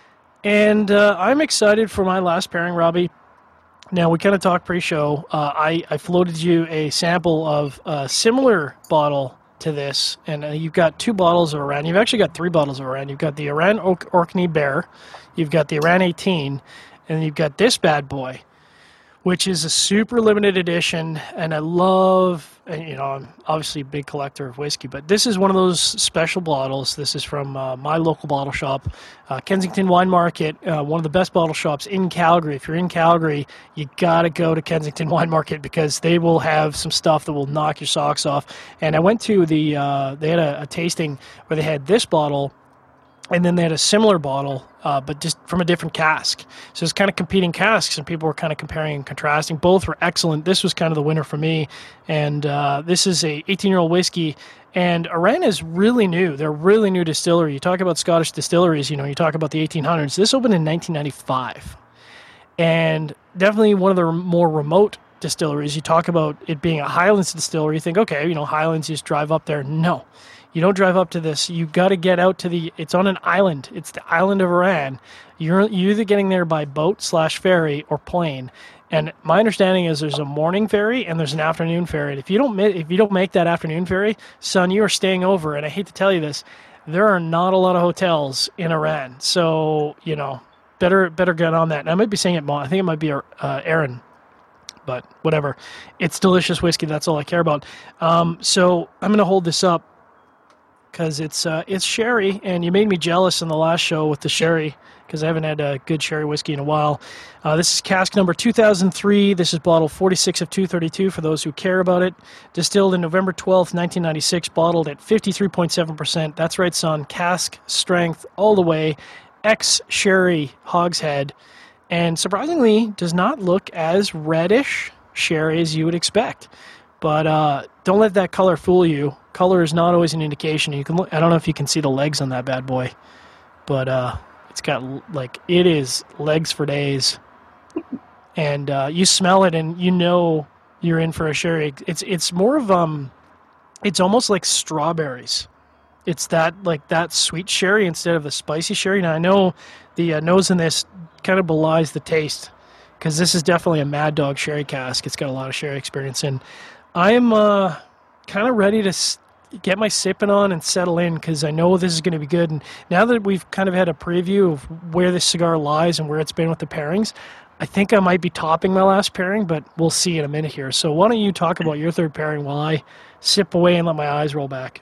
And I'm excited for my last pairing, Robbie. Now, we kind of talked pre-show. I floated you a sample of a similar bottle to this, and you've got 2 bottles of Iran. You've actually got 3 bottles of Iran. You've got the Iran Orkney Bear, you've got the Iran 18, and you've got this bad boy, which is a super limited edition, and I love, and I'm obviously a big collector of whiskey, but this is one of those special bottles. This is from my local bottle shop, Kensington Wine Market, one of the best bottle shops in Calgary. If you're in Calgary, you got to go to Kensington Wine Market because they will have some stuff that will knock your socks off. And I went to they had a tasting where they had this bottle, and then they had a similar bottle, but just from a different cask. So it's kind of competing casks, and people were kind of comparing and contrasting. Both were excellent. This was kind of the winner for me. And this is a 18-year-old whiskey. And Iran is really new. They're a really new distillery. You talk about Scottish distilleries, you talk about the 1800s. This opened in 1995. And definitely one of the more remote distilleries. You talk about it being a Highlands distillery. You think, okay, Highlands, you just drive up there. No. You don't drive up to this. You got to get out to it's on an island. It's the island of Iran. You're either getting there by boat/ferry or plane. And my understanding is there's a morning ferry and there's an afternoon ferry. And if you don't make that afternoon ferry, son, you are staying over. And I hate to tell you this, there are not a lot of hotels in Iran. So, better get on that. And I might be saying it wrong. I think it might be Aaron. But whatever. It's delicious whiskey. That's all I care about. So I'm going to hold this up, because it's sherry, and you made me jealous in the last show with the sherry, because I haven't had a good sherry whiskey in a while. This is cask number 2003. This is bottle 46 of 232 for those who care about it. Distilled in November 12th, 1996, bottled at 53.7%. That's right, son. Cask strength all the way. Ex-sherry hogshead. And surprisingly, does not look as reddish sherry as you would expect. But don't let that color fool you. Color is not always an indication. You can I don't know if you can see the legs on that bad boy, but it's got it is legs for days. And you smell it, and you're in for a sherry. It's more of it's almost like strawberries. It's that sweet sherry instead of the spicy sherry. Now I know the nose in this kind of belies the taste, because this is definitely a Mad Dog sherry cask. It's got a lot of sherry experience in. I am kind of ready to get my sipping on and settle in, because I know this is going to be good. And now that we've kind of had a preview of where this cigar lies and where it's been with the pairings, I think I might be topping my last pairing, but we'll see in a minute here. So why don't you talk about your third pairing while I sip away and let my eyes roll back?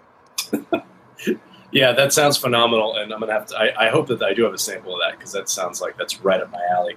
Yeah, that sounds phenomenal, and I'm gonna have to. I hope that I do have a sample of that, because that sounds like that's right up my alley.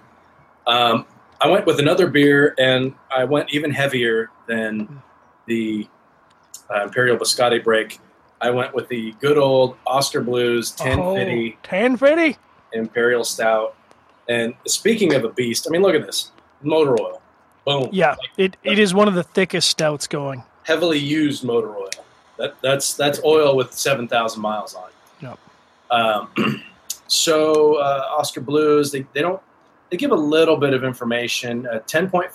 I went with another beer, and I went even heavier than the Imperial Biscotti break. I went with the good old Oscar Blues 1050. 1050? Imperial Stout. And speaking of a beast, I mean, look at this. Motor oil. Boom. Yeah, it is one of the thickest stouts going. Heavily used motor oil. That's oil with 7,000 miles on it. Yep. So Oscar Blues, they give a little bit of information. 10.5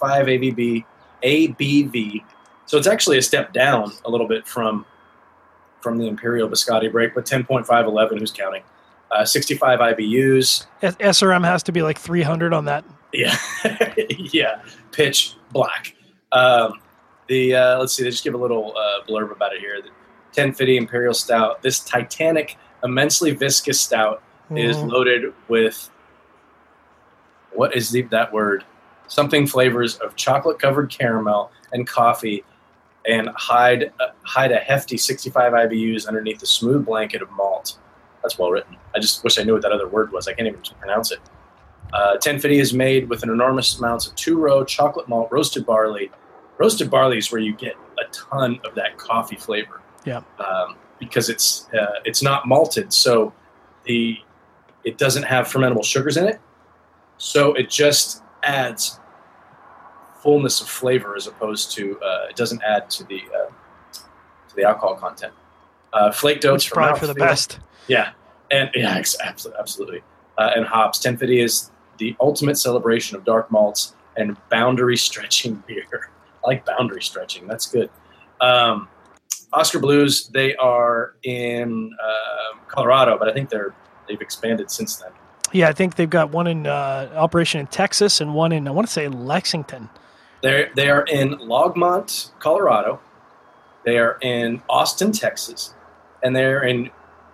ABV. So it's actually a step down a little bit from the Imperial Biscotti break, but 10.511, who's counting? 65 IBUs. SRM has to be like 300 on that. Yeah. Yeah. Pitch black. Let's see, they just give a little blurb about it here. The 1050 Imperial Stout. This titanic, immensely viscous stout is loaded with, what is that word? Something flavors of chocolate-covered caramel and coffee, and hide a hefty 65 IBUs underneath the smooth blanket of malt. That's well written. I just wish I knew what that other word was. I can't even pronounce it. 1050 is made with an enormous amounts of two-row chocolate malt roasted barley. Roasted barley is where you get a ton of that coffee flavor. Yeah. Because it's not malted, so it doesn't have fermentable sugars in it. So it just adds fullness of flavor as opposed to it doesn't add to the alcohol content. Flaked oats Which probably for the best. Yeah, absolutely. And hops. 1050 is the ultimate celebration of dark malts and boundary stretching beer. I like boundary stretching. That's good. Oscar Blues. They are in Colorado, but I think they've expanded since then. Yeah, I think they've got one in operation in Texas and one in, I want to say, Lexington. They are in Longmont, Colorado. They are in Austin, Texas, and they're in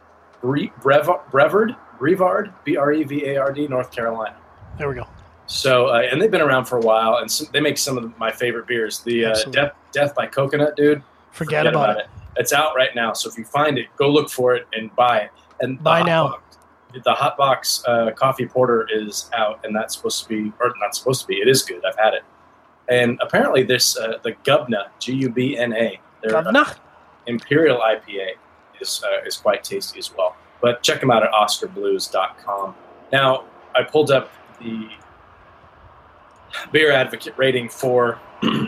Brevard, B-R-E-V-A-R-D, North Carolina. There we go. So, and they've been around for a while, and they make some of my favorite beers. The Death by Coconut, dude. Forget about it. It's out right now, so if you find it, go look for it and buy it. And buy now. The Hot Box coffee porter is out, and that's supposed to be, or not supposed to be. It is good. I've had it. And apparently this, the Gubna, G-U-B-N-A, their Imperial IPA is quite tasty as well. But check them out at OscarBlues.com. Now, I pulled up the Beer Advocate rating for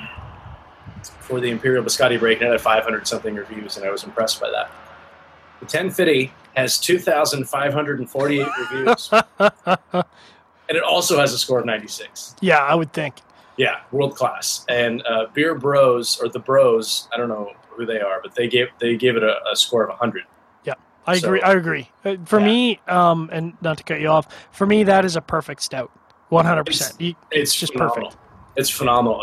the Imperial Biscotti Break, and it had 500-something reviews, and I was impressed by that. The 1050 has 2,548 reviews, and it also has a score of 96. Yeah, I would think. Yeah, world class. And Beer Bros, or the Bros, I don't know who they are, but they gave it a score of 100. Yeah, I agree. For me, and not to cut you off, for me that is a perfect stout. 100%. It's just phenomenal. Perfect. It's phenomenal.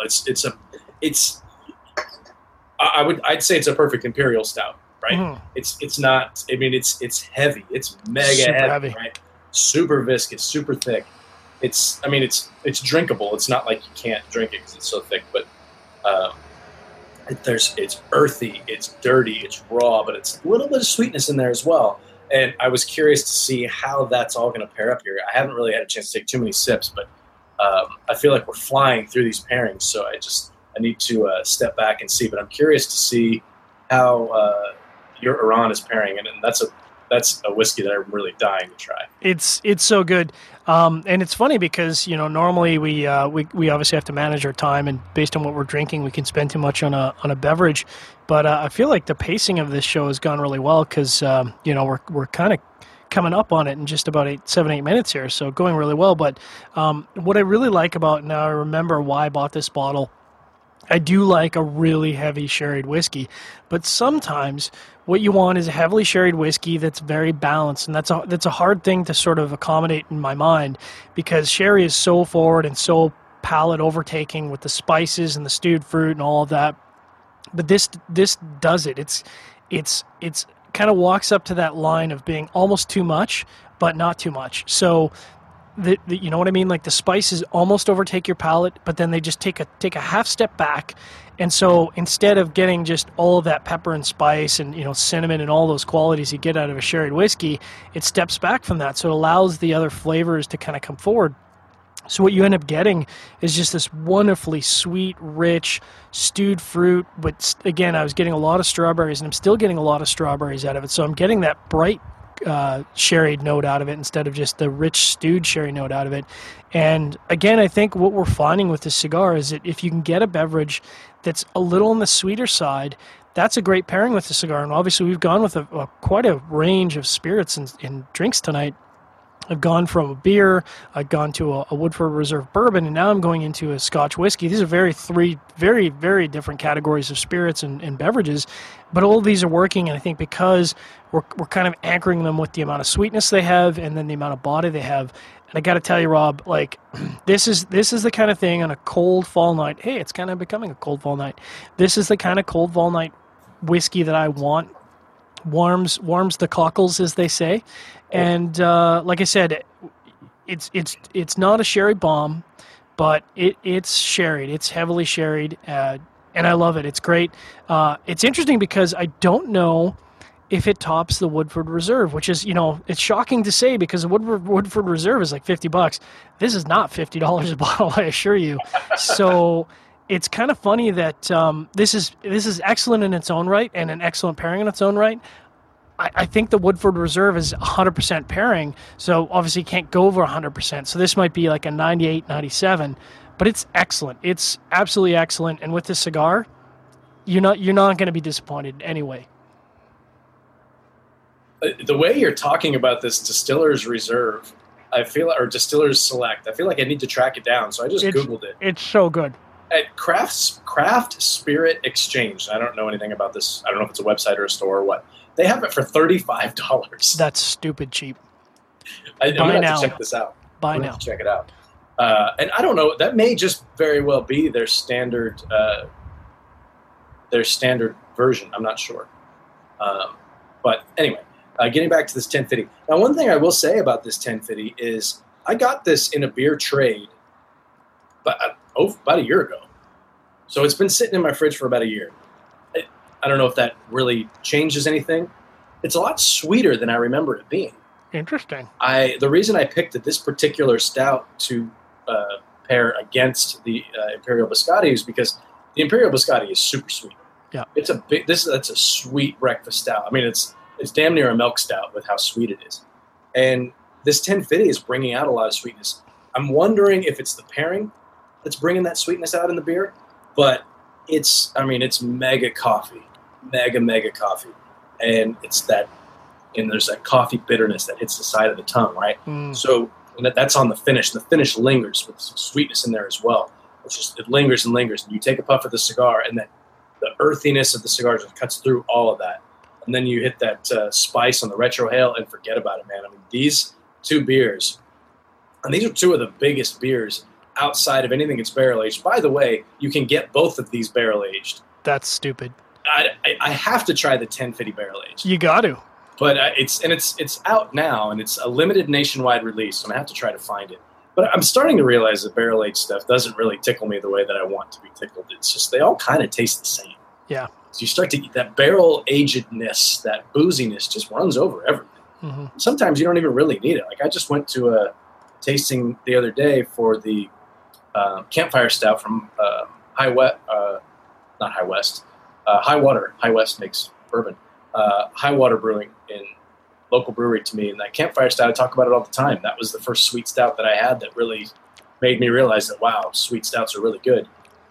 I'd say it's a perfect imperial stout, right? Mm-hmm. It's not. I mean, it's heavy. It's mega Super heavy, heavy, right? Super viscous, super thick. It's drinkable. It's not like you can't drink it because it's so thick, but it's earthy, it's dirty, it's raw, but it's a little bit of sweetness in there as well. And I was curious to see how that's all going to pair up here. I haven't really had a chance to take too many sips, but I feel like we're flying through these pairings, so I need to step back and see. But I'm curious to see how your Iran is pairing, and that's a whiskey that I'm really dying to try. It's so good, and it's funny because normally we obviously have to manage our time, and based on what we're drinking, we can spend too much on a beverage. But I feel like the pacing of this show has gone really well because we're kind of coming up on it in just about 7-8 minutes here, so going really well. But what I really like about now, I remember why I bought this bottle. I do like a really heavy sherried whiskey, but sometimes what you want is a heavily sherried whiskey that's very balanced, and that's a hard thing to sort of accommodate in my mind because sherry is so forward and so palate overtaking with the spices and the stewed fruit and all of that. But this does it. It's kind of walks up to that line of being almost too much, but not too much. So you know what I mean? Like the spices almost overtake your palate, but then they just take a half step back. And so instead of getting just all of that pepper and spice and cinnamon and all those qualities you get out of a sherried whiskey, it steps back from that. So it allows the other flavors to kind of come forward. So what you end up getting is just this wonderfully sweet, rich, stewed fruit. But again, I was getting a lot of strawberries, and I'm still getting a lot of strawberries out of it. So I'm getting that bright sherry note out of it instead of just the rich stewed sherry note out of it. And again, I think what we're finding with this cigar is that if you can get a beverage that's a little on the sweeter side, that's a great pairing with the cigar. And obviously we've gone with quite a range of spirits and drinks tonight. I've gone from a beer, I've gone to a Woodford Reserve bourbon, and now I'm going into a Scotch whiskey. These are three very, very different categories of spirits and beverages, but all of these are working, and I think because we're kind of anchoring them with the amount of sweetness they have and then the amount of body they have. And I got to tell you, Rob, like this is the kind of thing on a cold fall night. Hey, it's kind of becoming a cold fall night. This is the kind of cold fall night whiskey that I want. Warms the cockles, as they say. And like I said, it's not a sherry bomb, but it's sherried. It's heavily sherried, and I love it. It's great. It's interesting because I don't know if it tops the Woodford Reserve, which is, it's shocking to say because the Woodford Reserve is like $50. This is not $50 a bottle, I assure you. So it's kind of funny that this is excellent in its own right and an excellent pairing in its own right. I think the Woodford Reserve is 100% pairing, so obviously you can't go over 100%. So this might be like a 98, 97, but it's excellent. It's absolutely excellent. And with this cigar, you're not going to be disappointed anyway. The way you're talking about this Distiller's Reserve, or Distiller's Select, I feel like I need to track it down. So I just Googled it. It's so good. At Craft Spirit Exchange. I don't know anything about this. I don't know if it's a website or a store or what. They have it for $35. That's stupid cheap. I'm going to have to check this out. Buy now. Check it out. And I don't know. That may just very well be their standard version. I'm not sure. But anyway, getting back to this 1050. Now, one thing I will say about this 1050 is I got this in a beer trade about a year ago. So it's been sitting in my fridge for about a year. I don't know if that really changes anything. It's a lot sweeter than I remember it being. Interesting. The reason I picked this particular stout to pair against the Imperial Biscotti is because the Imperial Biscotti is super sweet. Yeah, it's that's a sweet breakfast stout. I mean, it's damn near a milk stout with how sweet it is. And this 1050 is bringing out a lot of sweetness. I'm wondering if it's the pairing that's bringing that sweetness out in the beer, but it's mega coffee. Mega coffee, and there's that coffee bitterness that hits the side of the tongue, right? So that's on the finish. The finish lingers with some sweetness in there as well. It lingers and lingers, and you take a puff of the cigar, and then the earthiness of the cigar just cuts through all of that, and then you hit that spice on the retrohale, and forget about it, man. I mean, these two beers, and these are two of the biggest beers outside of anything that's barrel aged. By the way, you can get both of these barrel aged. That's stupid. I have to try the 1050 barrel aged. You got to. But it's out now, and it's a limited nationwide release, so I'm going to have to try to find it. But I'm starting to realize that barrel aged stuff doesn't really tickle me the way that I want to be tickled. It's just they all kind of taste the same. Yeah. So you start to get that barrel agedness, that booziness just runs over everything. Mm-hmm. Sometimes you don't even really need it. Like I just went to a tasting the other day for the Campfire Stout from High West makes bourbon. High Water Brewing in local brewery to me, and that Campfire Stout, I talk about it all the time. That was the first sweet stout that I had that really made me realize that, wow, sweet stouts are really good.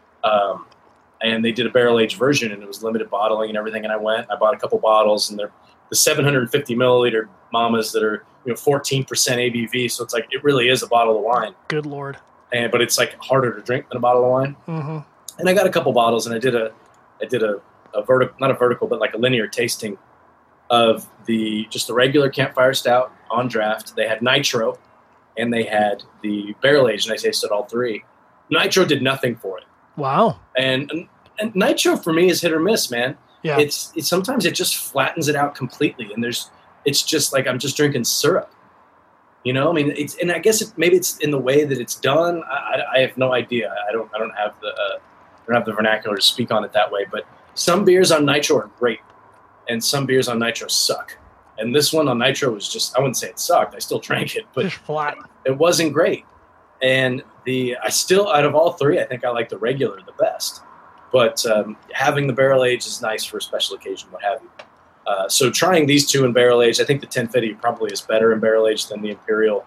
And they did a barrel-aged version, and it was limited bottling and everything, and I bought a couple bottles, and they're the 750 milliliter mamas that are 14% ABV, so it's like it really is a bottle of wine. Good Lord. But it's like harder to drink than a bottle of wine. Mm-hmm. And I got a couple bottles, and I did a vertical, not a vertical, but like a linear tasting of just the regular Campfire Stout on draft. They had Nitro, and they had the barrel aged, and I tasted all three. Nitro did nothing for it. Wow. And Nitro for me is hit or miss, man. Yeah. It's sometimes it just flattens it out completely, and it's just like I'm just drinking syrup. I mean, and I guess maybe it's in the way that it's done. I have no idea. I don't have the vernacular to speak on it that way. But some beers on Nitro are great, and some beers on Nitro suck. And this one on Nitro was just—I wouldn't say it sucked. I still drank it, but just flat. It wasn't great. And I still, out of all three, I think I like the regular the best. But having the barrel age is nice for a special occasion, what have you. So trying these two in barrel aged, I think the 1050 probably is better in barrel aged than the Imperial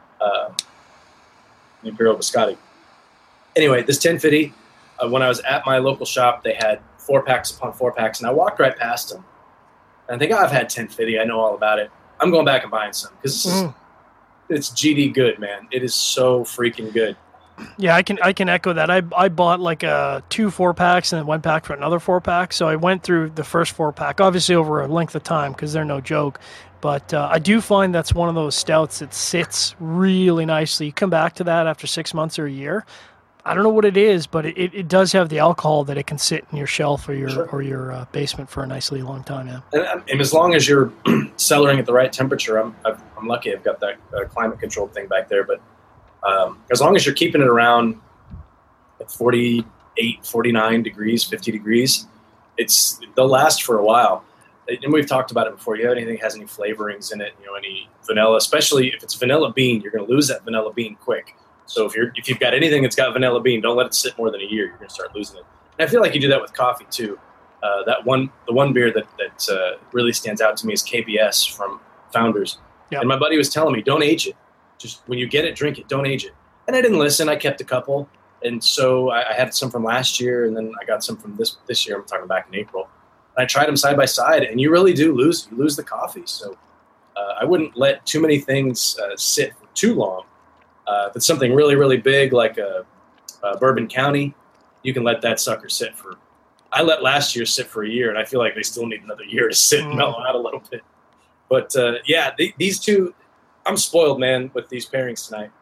Biscotti. Anyway, this 1050, when I was at my local shop, they had 4-packs upon 4-packs, and I walked right past them. And I think, I've had 1050, I know all about it. I'm going back and buying some because it's GD good, man. It is so freaking good. Yeah, I can echo that. I bought like 2 4-packs and then went back for another 4-pack. So I went through the first 4-pack, obviously over a length of time because they're no joke. But I do find that's one of those stouts that sits really nicely. You come back to that after 6 months or a year. I don't know what it is, but it does have the alcohol that it can sit in your shelf or your basement for a nicely long time. Yeah. And as long as you're cellaring at the right temperature, I'm lucky. I've got that climate controlled thing back there, but as long as you're keeping it around 40, 48, 49 degrees, 50 degrees. They'll last for a while. And we've talked about it before. You have anything that has any flavorings in it, any vanilla, especially if it's vanilla bean, you're going to lose that vanilla bean quick. So if you've got anything that's got vanilla bean, don't let it sit more than a year. You're going to start losing it. And I feel like you do that with coffee too. The one beer that really stands out to me is KBS from Founders. Yep. And my buddy was telling me, don't age it. Just when you get it, drink it. Don't age it. And I didn't listen. I kept a couple. And so I had some from last year, and then I got some from this year. I'm talking back in April. And I tried them side by side, and you really do lose. You lose the coffee. So I wouldn't let too many things sit for too long. If it's something really, really big like a Bourbon County, you can let that sucker sit for. I let last year sit for a year, and I feel like they still need another year to sit and mellow out a little bit. But these two, I'm spoiled, man, with these pairings tonight.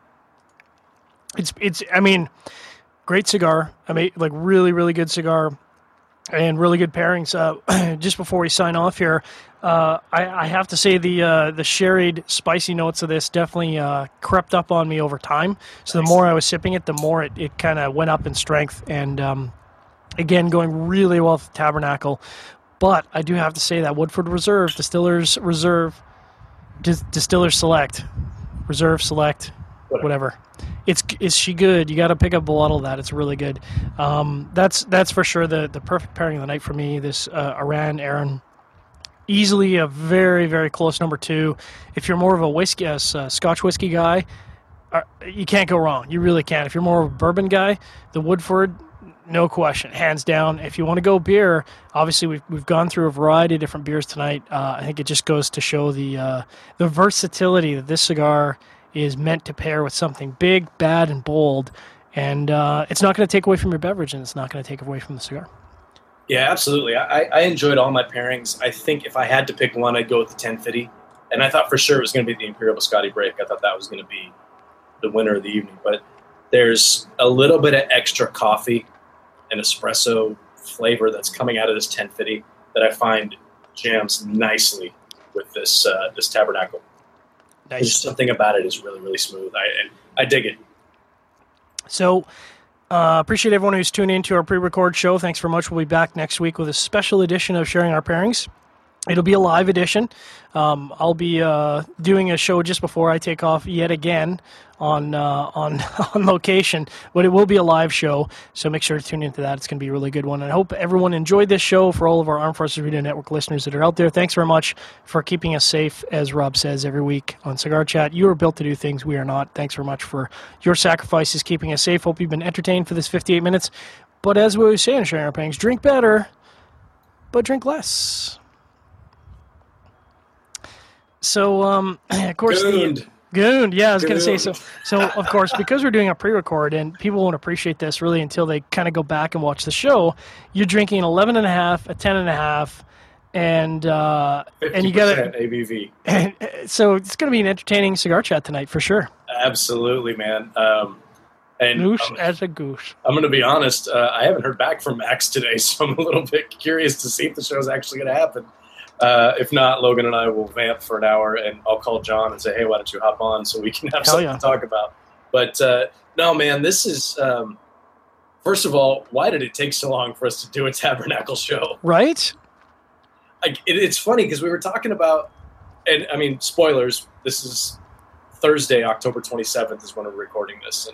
It's. I mean, great cigar. I mean, like really, really good cigar, and really good pairings. Just before we sign off here, I have to say the sherried spicy notes of this definitely crept up on me over time. So nice. The more I was sipping it, the more it kind of went up in strength. And again, going really well with the Tabernacle. But I do have to say that Woodford Reserve, Distillers Reserve, Distillers Select, Reserve Select, whatever. Is she good? You got to pick up a bottle of that. It's really good. That's for sure the perfect pairing of the night for me. This Aran Aaron, easily a very, very close number 2. If you're more of a Scotch whiskey guy, you can't go wrong. You really can't. If you're more of a bourbon guy, the Woodford, no question, hands down. If you want to go beer, obviously we've gone through a variety of different beers tonight. I think it just goes to show the versatility that this cigar is meant to pair with something big, bad, and bold. And it's not going to take away from your beverage, and it's not going to take away from the cigar. Yeah, absolutely. I enjoyed all my pairings. I think if I had to pick one, I'd go with the 1050. And I thought for sure it was going to be the Imperial Biscotti Break. I thought that was going to be the winner of the evening. But there's a little bit of extra coffee and espresso flavor that's coming out of this 1050 that I find jams nicely with this Tabernacle. Nice. There's something about it is really, really smooth. I dig it. So appreciate everyone who's tuned in to our pre-record show. Thanks very much. We'll be back next week with a special edition of Sharing Our Pairings. It'll be a live edition. I'll be doing a show just before I take off yet again on location, but it will be a live show, so make sure to tune into that. It's going to be a really good one. And I hope everyone enjoyed this show. For all of our Armed Forces Radio Network listeners that are out there, thanks very much for keeping us safe, as Rob says every week on Cigar Chat. You are built to do things we are not. Thanks very much for your sacrifices keeping us safe. Hope you've been entertained for this 58 minutes. But as we always say in Sharing Our Pairings, drink better, but drink less. So, of course, Gooned, yeah, I was going to say so. So, of course, because we're doing a pre-record and people won't appreciate this really until they kind of go back and watch the show, you're drinking an 11.5, a 10.5, and you got ABV. And so it's going to be an entertaining cigar chat tonight for sure. Absolutely, man. And goose as a goose. I'm going to be honest. I haven't heard back from Max today, so I'm a little bit curious to see if the show's actually going to happen. If not, Logan and I will vamp for an hour, and I'll call John and say, hey, why don't you hop on so we can have something to talk about. But, no, man, this is first of all, why did it take so long for us to do a Tabernacle show? Right? It's funny because we were talking about, and I mean, spoilers, this is Thursday, October 27th is when we're recording this.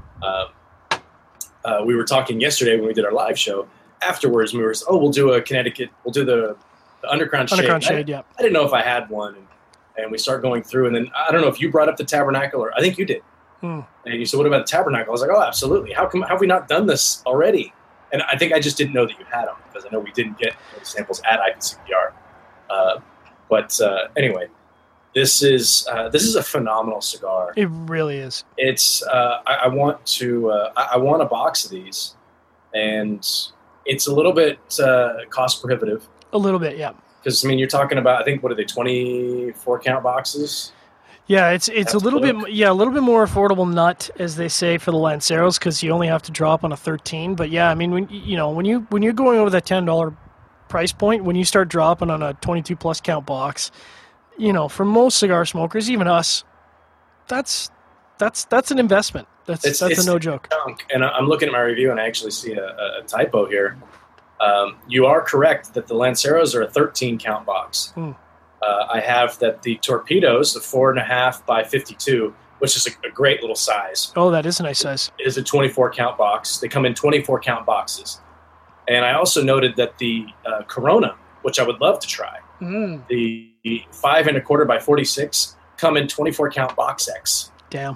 And we were talking yesterday when we did our live show. Afterwards, we were, we'll do a Connecticut, we'll do the Underground Shade. Yeah. I didn't know if I had one, and we start going through, and then I don't know if you brought up the Tabernacle, or I think you did. And you said, "What about the Tabernacle?" I was like, "Oh, absolutely. How come have we not done this already?" And I think I just didn't know that you had them because I know we didn't get samples at IPCPR. But anyway, this is a phenomenal cigar. It really is. It's I want a box of these, and it's a little bit cost prohibitive. A little bit, yeah. Because I mean, you're talking about, I think, what are they, 24 count boxes? Yeah, it's a little bit more affordable nut, as they say, for the Lanceros, because you only have to drop on a 13. But yeah, I mean, when you're going over that $10 price point, when you start dropping on a 22 plus count box, for most cigar smokers, even us, that's an investment. That's a no joke. Chunk. And I'm looking at my review, and I actually see a typo here. You are correct that the Lanceros are a 13 count box. I have that the Torpedoes, the 4.5 by 52, which is a great little size. Oh, that is a nice size. Is a 24 count box. They come in 24 count boxes. And I also noted that the Corona, which I would love to try, the 5 1/4 by 46 come in 24 count box X. Damn.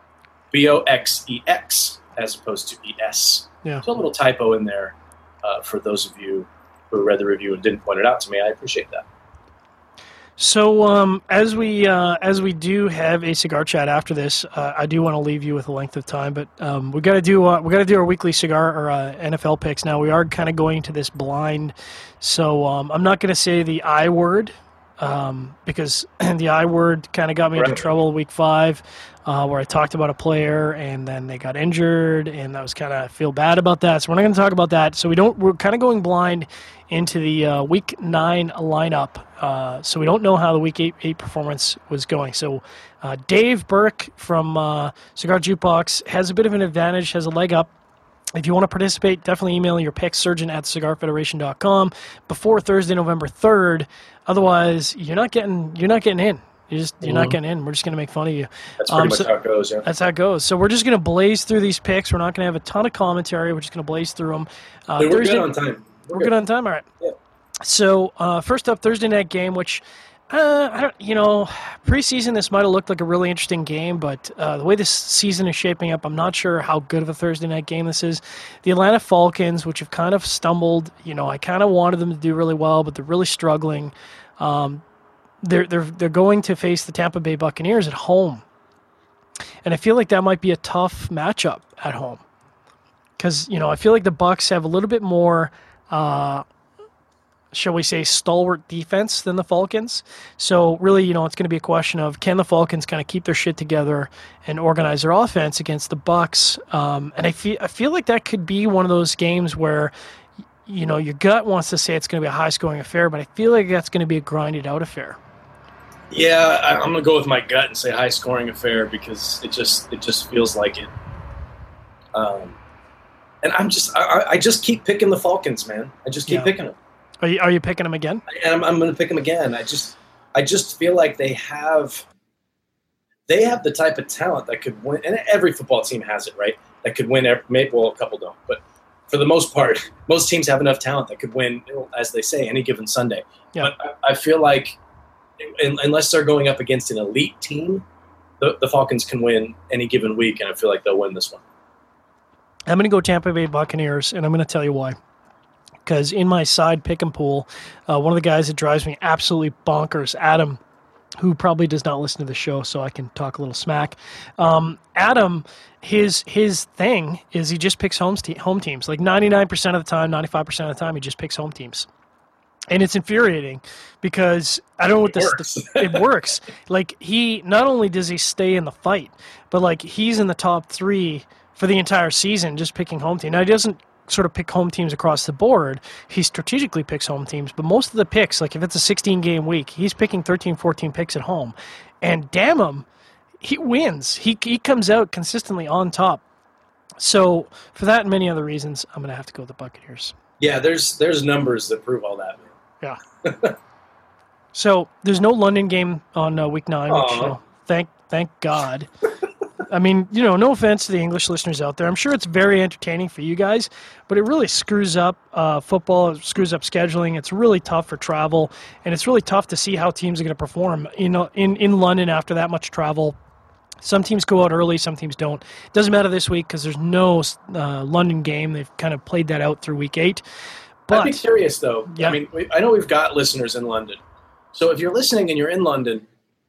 BOXEX as opposed to ES. Yeah. So a little typo in there for those of you who read the review and didn't point it out to me. I appreciate that. So as we do have a cigar chat after this, I do want to leave you with a length of time, but we got to do our weekly cigar or NFL picks now. We are kind of going to this blind, so I'm not going to say the I word because the I word kind of got me into trouble week 5, where I talked about a player and then they got injured, and that was kind of feel bad about that. So we're not going to talk about that. So we're kind of going blind into the week 9 lineup. So we don't know how the week 8 performance was going. So Dave Burke from Cigar Jukebox has a bit of an advantage, has a leg up. If you want to participate, definitely email your picks, surgeon@cigarfederation.com before Thursday, November 3rd. Otherwise, you're not getting in. You're not getting in. We're just going to make fun of you. That's pretty much how it goes, yeah. That's how it goes. So we're just going to blaze through these picks. We're not going to have a ton of commentary. We're just going to blaze through them. We're good on time. We're good on time? All right. Yeah. So first up, Thursday night game, which preseason this might have looked like a really interesting game, but the way this season is shaping up, I'm not sure how good of a Thursday night game this is. The Atlanta Falcons, which have kind of stumbled, I kind of wanted them to do really well, but they're really struggling. They're going to face the Tampa Bay Buccaneers at home, and I feel like that might be a tough matchup at home because I feel like the Bucs have a little bit more. Shall we say, stalwart defense than the Falcons. So really, it's going to be a question of can the Falcons kind of keep their shit together and organize their offense against the Bucs. And I feel like that could be one of those games where, your gut wants to say it's going to be a high-scoring affair, but I feel like that's going to be a grinded-out affair. Yeah, I'm going to go with my gut and say high-scoring affair because it just feels like it. And I just keep picking the Falcons, man. I just keep picking them. Are you picking them again? And I'm going to pick them again. I just feel like they have the type of talent that could win, and every football team has it, right? That could win. Maybe a couple don't, but for the most part, most teams have enough talent that could win, as they say, any given Sunday. Yeah. But I feel like unless they're going up against an elite team, the Falcons can win any given week, and I feel like they'll win this one. I'm going to go Tampa Bay Buccaneers, and I'm going to tell you why. Because in my side pick and pool, one of the guys that drives me absolutely bonkers, Adam, who probably does not listen to the show, so I can talk a little smack. Adam, his thing is he just picks home teams. Like 99% of the time, 95% of the time, he just picks home teams. And it's infuriating because I don't know what this it works. Like he not only does he stay in the fight, but like he's in the top 3 for the entire season just picking home team. Now he doesn't sort of pick home teams across the board. He strategically picks home teams, but most of the picks, like if it's a 16-game week, he's picking 13, 14 picks at home. And damn him, he wins. He comes out consistently on top. So for that and many other reasons, I'm going to have to go with the Buccaneers. Yeah, there's numbers that prove all that, man. Yeah. So there's no London game on week 9, which thank God. I mean, no offense to the English listeners out there. I'm sure it's very entertaining for you guys, but it really screws up football. It screws up scheduling. It's really tough for travel, and it's really tough to see how teams are going to perform in London after that much travel. Some teams go out early, some teams don't. It doesn't matter this week because there's no London game. They've kind of played that out through week 8. But I'd be curious, though. Yeah. I mean, I know we've got listeners in London. So if you're listening and you're in London,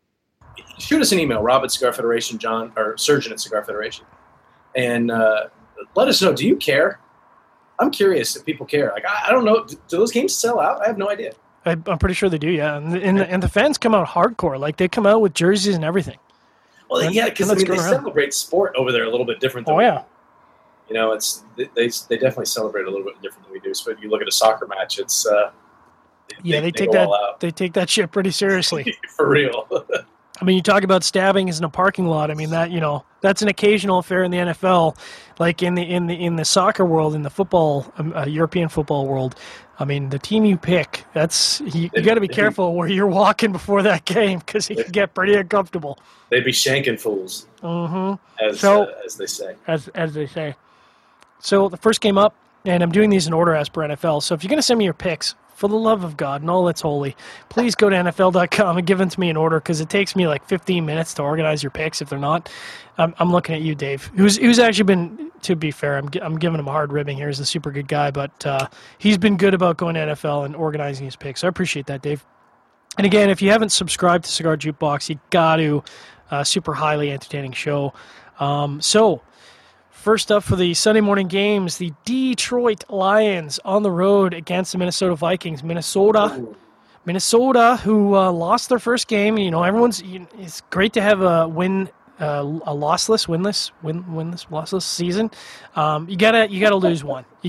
shoot us an email, Rob at Cigar Federation, John, or Surgeon at Cigar Federation, and let us know. Do you care? I'm curious if people care. Like, I don't know. Do those games sell out? I have no idea. I'm pretty sure they do, yeah. And the fans come out hardcore. Like, they come out with jerseys and everything. Well, yeah, because they celebrate sport over there a little bit different than we do. They definitely celebrate a little bit different than we do. So if you look at a soccer match, it's they take that shit pretty seriously. For real. I mean, you talk about stabbings in a parking lot. I mean, that's an occasional affair in the NFL, like in the soccer world, in the football, European football world. I mean, the team you pick, you got to be careful where you're walking before that game because it can get pretty uncomfortable. They'd be shanking fools, as they say. As they say. So the first game up, and I'm doing these in order as per NFL. So if you're going to send me your picks, for the love of God and all that's holy, please go to NFL.com and give them to me in order because it takes me like 15 minutes to organize your picks if they're not. I'm looking at you, Dave, who's actually been, to be fair, I'm giving him a hard ribbing here. He's a super good guy, but he's been good about going to NFL and organizing his picks. So I appreciate that, Dave. And again, if you haven't subscribed to Cigar Jukebox, you got to. Super highly entertaining show. So first up for the Sunday morning games, the Detroit Lions on the road against the Minnesota Vikings. Minnesota, who lost their first game. You know, it's great to have a lossless season. You gotta lose one. You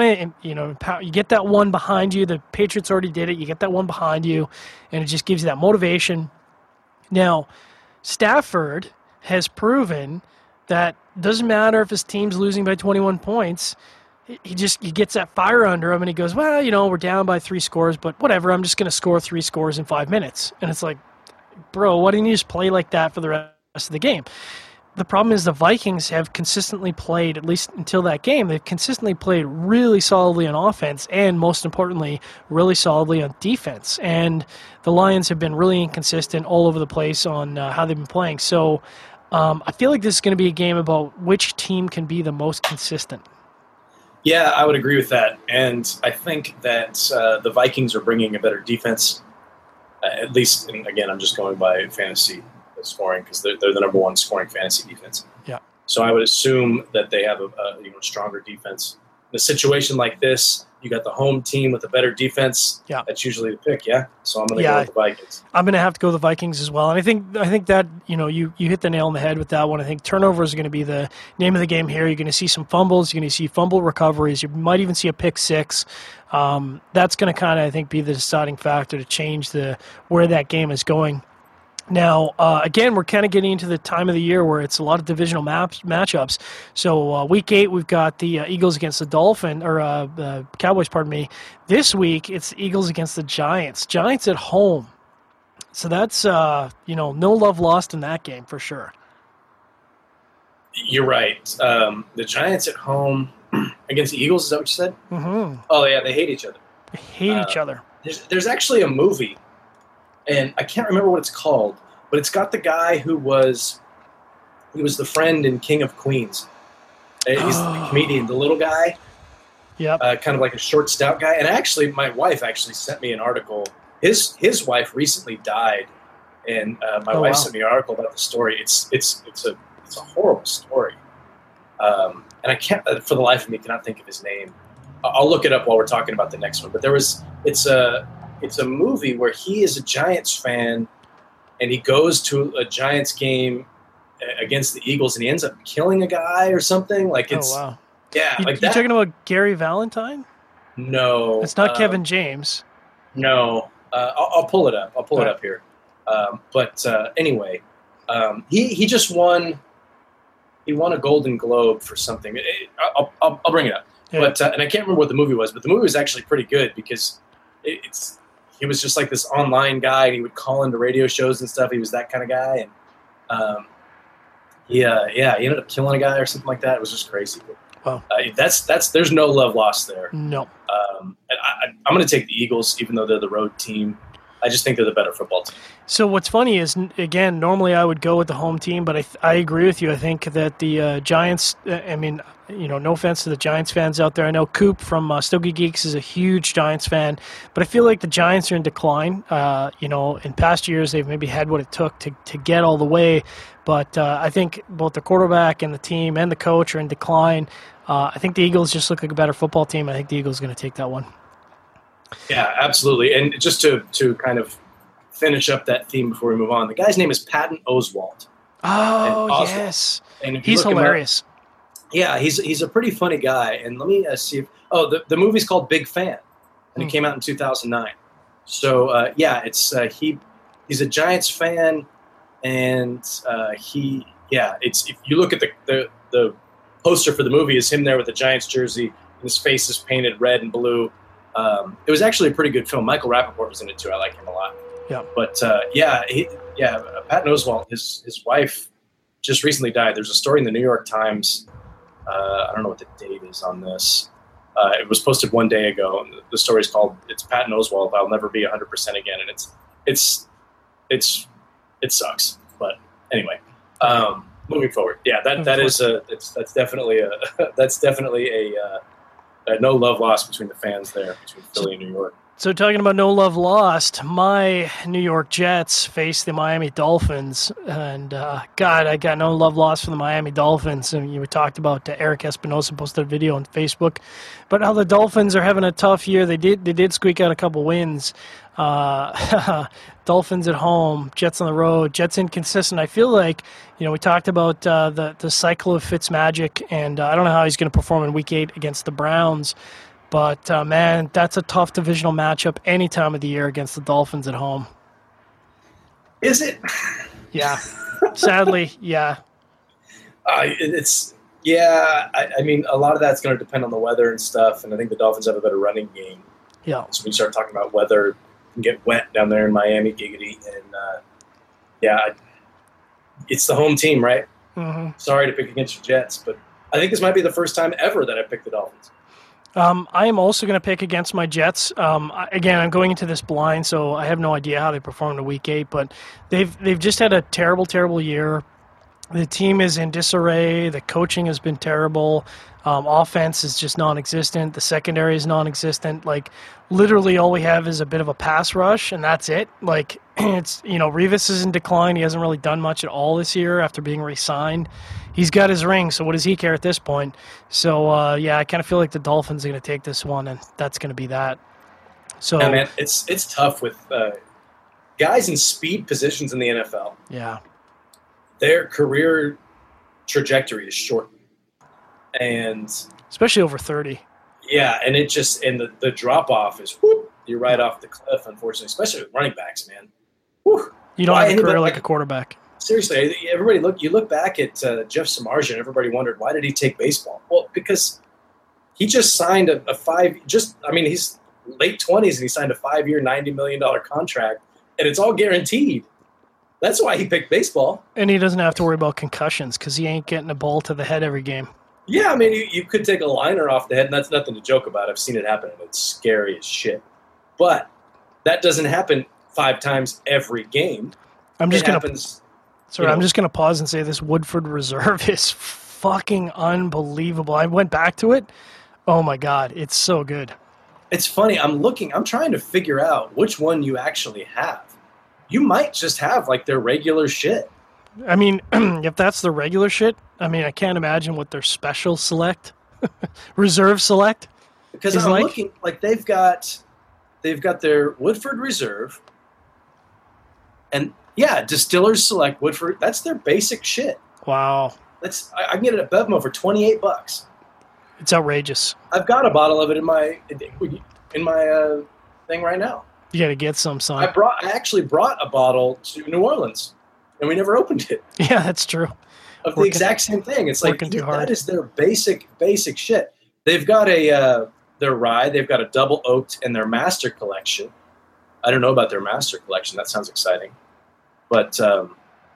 get that one behind you. The Patriots already did it. You get that one behind you, and it just gives you that motivation. Now, Stafford has proven that doesn't matter if his team's losing by 21 points. He gets that fire under him, and he goes, well, we're down by 3 scores, but whatever, I'm just going to score 3 scores in 5 minutes. And it's like, bro, why didn't you just play like that for the rest of the game? The problem is the Vikings have consistently played, at least until that game, they've consistently played really solidly on offense and, most importantly, really solidly on defense. And the Lions have been really inconsistent all over the place on how they've been playing. So I feel like this is going to be a game about which team can be the most consistent. Yeah, I would agree with that. And I think that the Vikings are bringing a better defense, at least, and again, I'm just going by fantasy scoring because they're the number one scoring fantasy defense. Yeah. So I would assume that they have a stronger defense. In a situation like this, you got the home team with a better defense. Yeah. That's usually the pick. Yeah. So I'm going to go with the Vikings. I'm going to have to go with the Vikings as well. And I think that you hit the nail on the head with that one. I think turnovers are going to be the name of the game here. You're going to see some fumbles. You're going to see fumble recoveries. You might even see a pick six. That's going to kind of, I think, be the deciding factor to change where that game is going. Now, again, we're kind of getting into the time of the year where it's a lot of divisional matchups. So week 8, we've got the Eagles against the Cowboys, pardon me. This week, it's Eagles against the Giants. Giants at home. So that's, no love lost in that game for sure. You're right. The Giants at home against the Eagles, is that what you said? Mm-hmm. Oh, yeah, they hate each other. They hate each other. There's actually a movie, and I can't remember what it's called, but it's got the guy he was the friend in King of Queens. He's the comedian, the little guy. Yep. Kind of like a short, stout guy. And actually, my wife actually sent me an article. His wife recently died, and my wife sent me an article about the story. It's a horrible story. And I can't, for the life of me, cannot think of his name. I'll look it up while we're talking about the next one. But it's a movie where he is a Giants fan, and he goes to a Giants game against the Eagles, and he ends up killing a guy or something. Like it's yeah, like that. You talking about Gary Valentine? No, it's not Kevin James. No, I'll pull it up. I'll pull it up here. But anyway, he just won. He won a Golden Globe for something. I'll bring it up. Yeah. But and I can't remember what the movie was, but the movie was actually pretty good because he was just like this online guy, and he would call into radio shows and stuff. He was that kind of guy, and he ended up killing a guy or something like that. It was just crazy. Wow. There's no love lost there. No. And I'm going to take the Eagles, even though they're the road team. I just think they're the better football team. So what's funny is, again, normally I would go with the home team, but I agree with you. I think that the Giants, no offense to the Giants fans out there. I know Coop from Stogie Geeks is a huge Giants fan, but I feel like the Giants are in decline. In past years, they've maybe had what it took to get all the way, but I think both the quarterback and the team and the coach are in decline. I think the Eagles just look like a better football team. I think the Eagles are going to take that one. Yeah, absolutely. And just to kind of finish up that theme before we move on, the guy's name is Patton Oswalt. Oh, yes. And he's hilarious. Yeah, he's a pretty funny guy. And let me see if the movie's called Big Fan, and it came out in 2009. So it's he's a Giants fan, and it's if you look at the poster for the movie, is him there with the Giants jersey, and his face is painted red and blue. It was actually a pretty good film. Michael Rappaport was in it too. I like him a lot. Yeah. But Patton Oswalt, his wife just recently died. There's a story in the New York Times. I don't know what the date is on this. It was posted one day ago, and the story is called "It's Patton Oswalt. I'll never be 100% again." And it sucks. But anyway, moving forward, that's definitely a no love lost between the fans there between Philly and New York. So talking about no love lost, my New York Jets face the Miami Dolphins, and God, I got no love lost for the Miami Dolphins. And you talked about Eric Espinosa posted a video on Facebook, but how the Dolphins are having a tough year. They did squeak out a couple wins. Dolphins at home, Jets on the road, Jets inconsistent. I feel like, we talked about the cycle of Fitzmagic, and I don't know how he's going to perform in Week 8 against the Browns. But, man, that's a tough divisional matchup any time of the year against the Dolphins at home. Is it? Yeah. Sadly, yeah. I mean, a lot of that's going to depend on the weather and stuff, and I think the Dolphins have a better running game. Yeah. So when you start talking about weather, it can get wet down there in Miami, giggity, and, it's the home team, right? Mm-hmm. Sorry to pick against your Jets, but I think this might be the first time ever that I picked the Dolphins. I am also going to pick against my Jets. Again, I'm going into this blind, so I have no idea how they performed in Week 8, but they've just had a terrible, terrible year. The team is in disarray. The coaching has been terrible. Offense is just non-existent. The secondary is non-existent. Like, literally all we have is a bit of a pass rush, and that's it. Like, it's, Revis is in decline. He hasn't really done much at all this year after being re-signed. He's got his ring, so what does he care at this point? So, I kind of feel like the Dolphins are going to take this one, and that's going to be that. So, yeah, man, it's tough with guys in speed positions in the NFL. Yeah. Their career trajectory is short. And especially over 30. Yeah, and it just the drop off is whoop, you're right off the cliff, unfortunately, especially with running backs, man. Whew. You don't have a career like a quarterback. Seriously, you look back at Jeff Samardzija, and everybody wondered, why did he take baseball? Well, because he just signed he's late 20s and he signed a 5-year, $90 million contract, and it's all guaranteed. That's why he picked baseball. And he doesn't have to worry about concussions because he ain't getting a ball to the head every game. Yeah, I mean, you could take a liner off the head, and that's nothing to joke about. I've seen it happen, and it's scary as shit. But that doesn't happen 5 times every game. I'm just going to pause and say this Woodford Reserve is fucking unbelievable. I went back to it. Oh, my God. It's so good. It's funny. I'm trying to figure out which one you actually have. You might just have, their regular shit. I mean, if that's the regular shit, I can't imagine what their special select, reserve select, because I'm looking they've got their Woodford Reserve, and Distillers Select Woodford. That's their basic shit. Wow, I can get it at Bevmo for $28. It's outrageous. I've got a bottle of it in my thing right now. You got to get some, son. I actually brought a bottle to New Orleans, and we never opened it. Yeah, that's true. Of the exact same thing. It's that is their basic shit. They've got their rye. They've got a double oaked in their master collection. I don't know about their master collection. That sounds exciting. But they're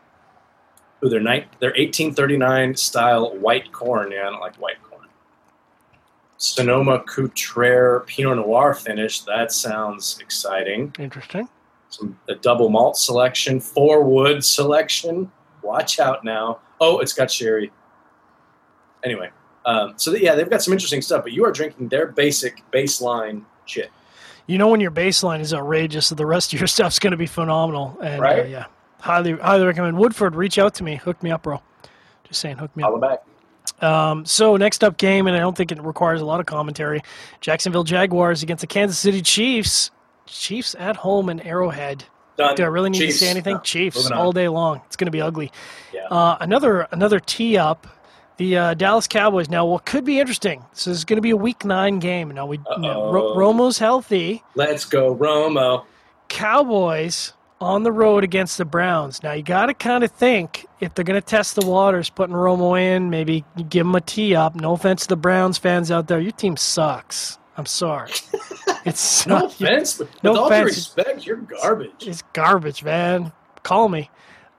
1839 style white corn. Yeah, I don't like white corn. Sonoma Couture Pinot Noir finish. That sounds exciting. Interesting. A double malt selection, 4 wood selection. Watch out now. Oh, it's got sherry. Anyway, they've got some interesting stuff, but you are drinking their basic baseline shit. When your baseline is outrageous, so the rest of your stuff's going to be phenomenal. And, right? Highly, highly recommend. Woodford, reach out to me. Hook me up, bro. Just saying, hook me up. Follow back. So next up game, and I don't think it requires a lot of commentary, Jacksonville Jaguars against the Kansas City Chiefs. Chiefs at home in Arrowhead. Done. Do I really need Chiefs. to say anything? No. Chiefs all day long. It's going to be ugly. Yeah. Another tee up. The Dallas Cowboys. Now, what could be interesting? This is going to be a Week 9 game. Now Romo's healthy. Let's go, Romo. Cowboys on the road against the Browns. Now, you got to kind of think, if they're going to test the waters, putting Romo in, maybe you give him a tee up. No offense to the Browns fans out there. Your team sucks. I'm sorry. It's no offense. With all due respect, you're garbage. It's garbage, man. Call me.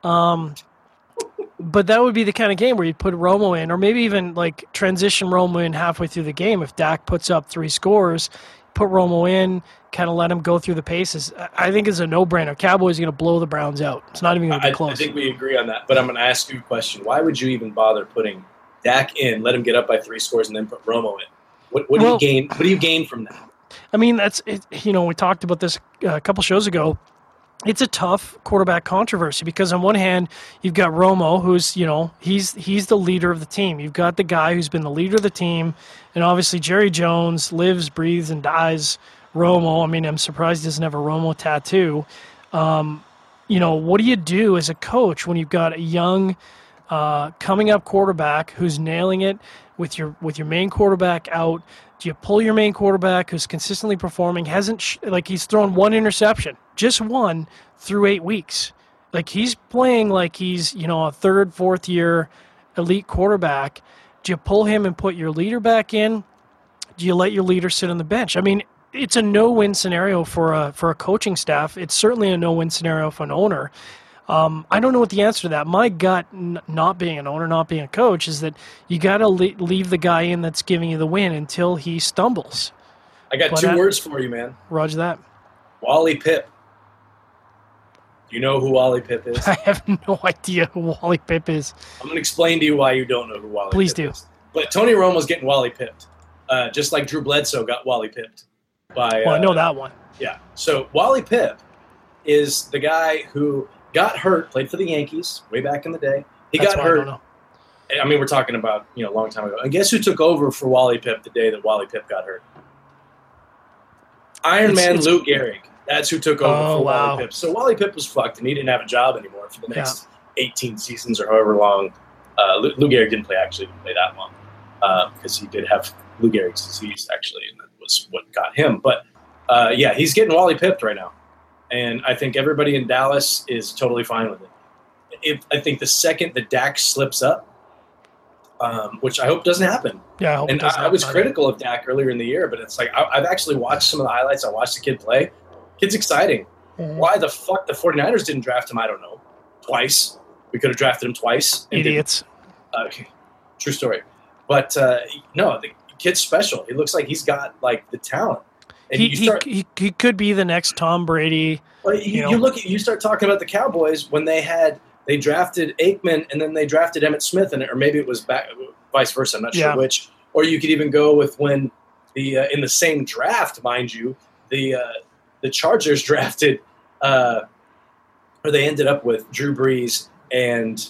But that would be the kind of game where you put Romo in, or maybe even like transition Romo in halfway through the game. If Dak puts up 3 scores, put Romo in, kind of let him go through the paces. I think it's a no-brainer. Cowboys are going to blow the Browns out. It's not even going to be close. I think we agree on that, but I'm going to ask you a question. Why would you even bother putting Dak in, let him get up by 3 scores, and then put Romo in? What do you gain? What do you gain from that? I mean, that's it. You know, we talked about this a couple shows ago. It's a tough quarterback controversy because on one hand, you've got Romo, who's, you know, he's the leader of the team. You've got the guy who's been the leader of the team, and obviously Jerry Jones lives, breathes, and dies Romo. I mean, I'm surprised he doesn't have a Romo tattoo. You know, what do you do as a coach when you've got a young, coming up quarterback who's nailing it with your main quarterback out? Do you pull your main quarterback who's consistently performing, he's thrown 1 interception, just 1 through 8 weeks. Like, he's playing like he's, you know, a 3rd, 4th year elite quarterback. Do you pull him and put your leader back in? Do you let your leader sit on the bench? I mean, it's a no-win scenario for a coaching staff. It's certainly a no-win scenario for an owner. I don't know what the answer to that. My gut, not being an owner, not being a coach, is that you got to leave the guy in that's giving you the win until he stumbles. I got 2 words for you, man. Roger that. Wally Pipp. Do you know who Wally Pipp is? I have no idea who Wally Pipp is. I'm going to explain to you why you don't know who Wally Please Pipp do. is. But Tony Romo's getting Wally Pipped, just like Drew Bledsoe got Wally Pipped. I know that one. Yeah. So Wally Pipp is the guy who got hurt, played for the Yankees way back in the day. He got hurt. I mean, we're talking about, you know, a long time ago. And guess who took over for Wally Pipp the day that Wally Pipp got hurt? Iron Man Lou Gehrig. That's who took over for Wally Pipp. So Wally Pipp was fucked, and he didn't have a job anymore for the next 18 seasons or however long. Lou Gehrig didn't play that long because he did have Lou Gehrig's disease, actually, and that was what got him. But, yeah, he's getting Wally Pipped right now. And I think everybody in Dallas is totally fine with it. I think the second that Dak slips up, which I hope doesn't happen. Yeah, I hope and I was critical of Dak earlier in the year, but it's like I've actually watched some of the highlights. I watched the kid play. Kid's exciting. Mm-hmm. Why the fuck the 49ers didn't draft him, I don't know. Twice. We could have drafted him twice. Idiots. True story. But, no, the kid's special. He looks like he's got, like, the talent. And he could be the next Tom Brady. Well, you start talking about the Cowboys when they drafted Aikman and then they drafted Emmitt Smith, or maybe it was vice versa. I'm not sure which. Or you could even go with when in the same draft, mind you, the Chargers drafted, or they ended up with Drew Brees and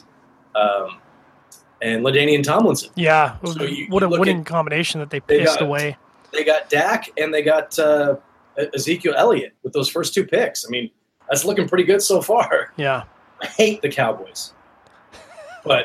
LaDainian Tomlinson. Yeah, so what a winning combination that they pissed away. They got Dak and they got Ezekiel Elliott with those first 2 picks. I mean, that's looking pretty good so far. Yeah. I hate the Cowboys. But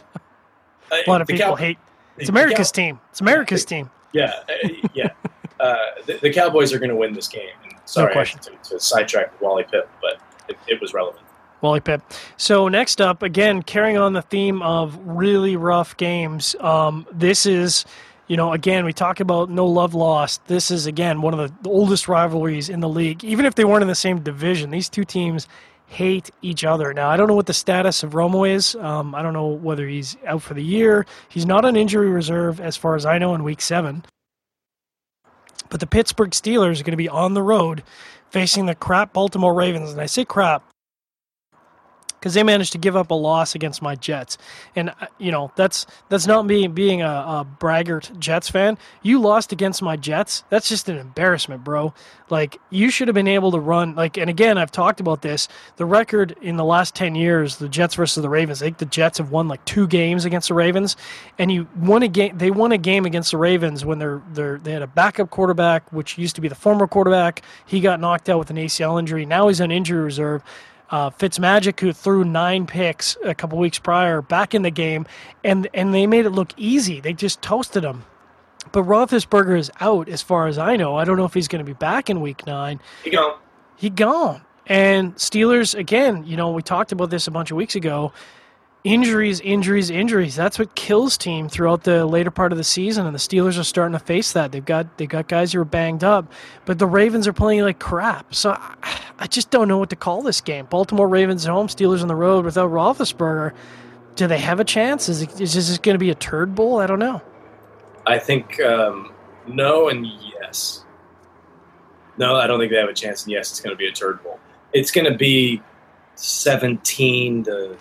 a lot of people hate. It's America's team. It's America's team. Yeah, yeah. The Cowboys are going to win this game. And sorry, no question. To sidetrack Wally Pipp, but it was relevant. Wally Pipp. So next up, again, carrying on the theme of really rough games, this is, you know, again, we talk about no love lost. This is, again, one of the oldest rivalries in the league. Even if they weren't in the same division, these 2 teams hate each other. Now, I don't know what the status of Romo is. I don't know whether he's out for the year. He's not on injury reserve, as far as I know, in Week 7. But the Pittsburgh Steelers are going to be on the road facing the crap Baltimore Ravens. And I say crap because they managed to give up a loss against my Jets. And, you know, that's not me being a braggart Jets fan. You lost against my Jets. That's just an embarrassment, bro. Like, you should have been able to run. Like, and again, I've talked about this. The record in the last 10 years, the Jets versus the Ravens, I think the Jets have won like 2 games against the Ravens. And you won a game. They won a game against the Ravens when they had a backup quarterback, which used to be the former quarterback. He got knocked out with an ACL injury. Now he's on injury reserve. Fitzmagic, who threw 9 picks a couple weeks prior, back in the game, and they made it look easy. They just toasted him. But Roethlisberger is out, as far as I know. I don't know if he's going to be back in Week 9. He gone. And Steelers, again, we talked about this a bunch of weeks ago. Injuries. That's what kills team throughout the later part of the season, and the Steelers are starting to face that. They've got guys who are banged up, but the Ravens are playing like crap. So I just don't know what to call this game. Baltimore Ravens at home, Steelers on the road without Roethlisberger. Do they have a chance? Is this going to be a turd bowl? I don't know. I think no and yes. No, I don't think they have a chance, and yes, it's going to be a turd bowl. It's going to be 17 to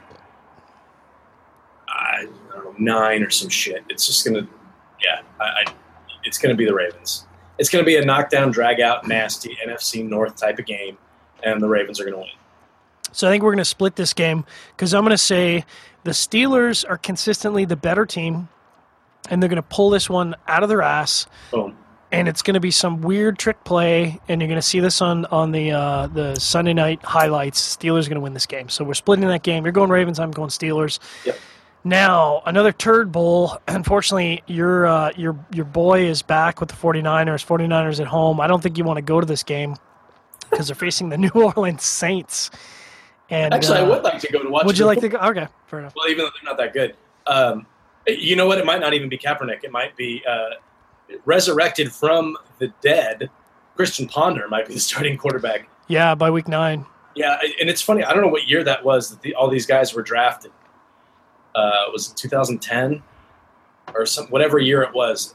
9 or some shit. It's just going to, it's going to be the Ravens. It's going to be a knockdown, drag-out, nasty NFC North type of game, and the Ravens are going to win. So I think we're going to split this game because I'm going to say the Steelers are consistently the better team, and they're going to pull this one out of their ass. Boom. And it's going to be some weird trick play, and you're going to see this on the Sunday night highlights. Steelers are going to win this game. So we're splitting that game. You're going Ravens, I'm going Steelers. Yep. Now, another turd bowl. Unfortunately, your boy is back with the 49ers. 49ers at home. I don't think you want to go to this game because they're facing the New Orleans Saints. And actually, I would like to go to watch. Would you like to go? Okay, fair enough. Well, even though they're not that good. You know what? It might not even be Kaepernick. It might be resurrected from the dead. Christian Ponder might be the starting quarterback. Yeah, by week 9. Yeah, and it's funny. I don't know what year that was that all these guys were drafted. Was it 2010 or whatever year it was?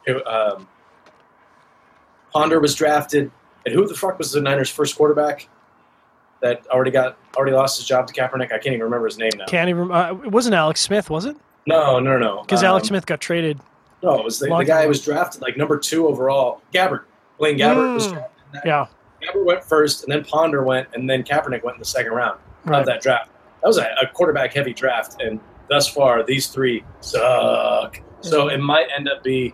Ponder was drafted, and who the fuck was the Niners' first quarterback that already lost his job to Kaepernick? I can't even remember his name now. Can't even. It wasn't Alex Smith, was it? No. Because Alex Smith got traded. No, it was the guy who was drafted like number 2 overall. Gabbert. Blaine Gabbert was drafted. Yeah. Gabbert went first, and then Ponder went, and then Kaepernick went in the second round of that draft. That was a quarterback-heavy draft, and thus far, these 3 suck. So it might end up being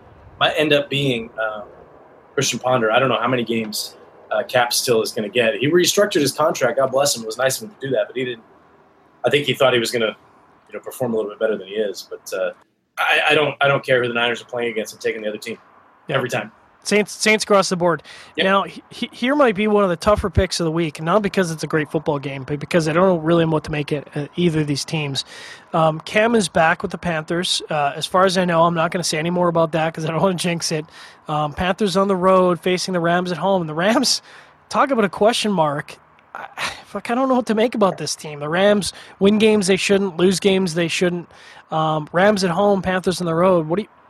Christian Ponder. I don't know how many games Cap still is going to get. He restructured his contract. God bless him. It was nice of him to do that, but he didn't. I think he thought he was going to, perform a little bit better than he is. But I don't care who the Niners are playing against. I'm taking the other team every time. Saints across the board. Yep. Now, here might be one of the tougher picks of the week, not because it's a great football game, but because I don't know really what to make it either of these teams. Cam is back with the Panthers. As far as I know, I'm not going to say any more about that because I don't want to jinx it. Panthers on the road facing the Rams at home. And the Rams, talk about a question mark. I don't know what to make about this team. The Rams win games they shouldn't, lose games they shouldn't. Rams at home, Panthers on the road.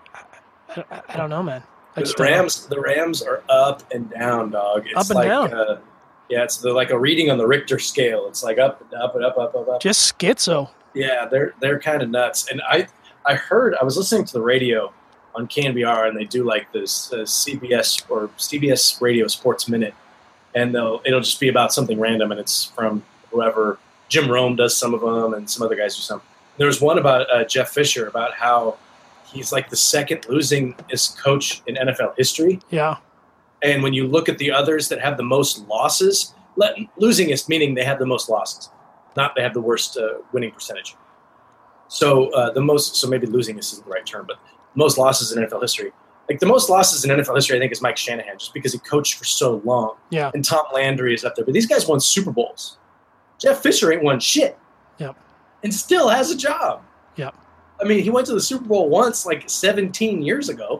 I don't know, man. The Rams are up and down, dog. It's up and down. It's like a reading on the Richter scale. It's like up and up and up, up, up, up. Just schizo. Yeah, they're kind of nuts. And I was listening to the radio on KNBR, and they do like this CBS Radio Sports Minute, and it'll just be about something random, and it's from whoever. Jim Rome does some of them, and some other guys do some. There was one about Jeff Fisher, about how he's like the second losingest coach in NFL history. Yeah. And when you look at the others that have the most losses, losingest meaning they have the most losses, not they have the worst winning percentage. So so maybe losingest isn't the right term, but most losses in NFL history. Like the most losses in NFL history, I think, is Mike Shanahan, just because he coached for so long. Yeah. And Tom Landry is up there. But these guys won Super Bowls. Jeff Fisher ain't won shit. Yep. And still has a job. Yep. I mean, he went to the Super Bowl once, like 17 years ago.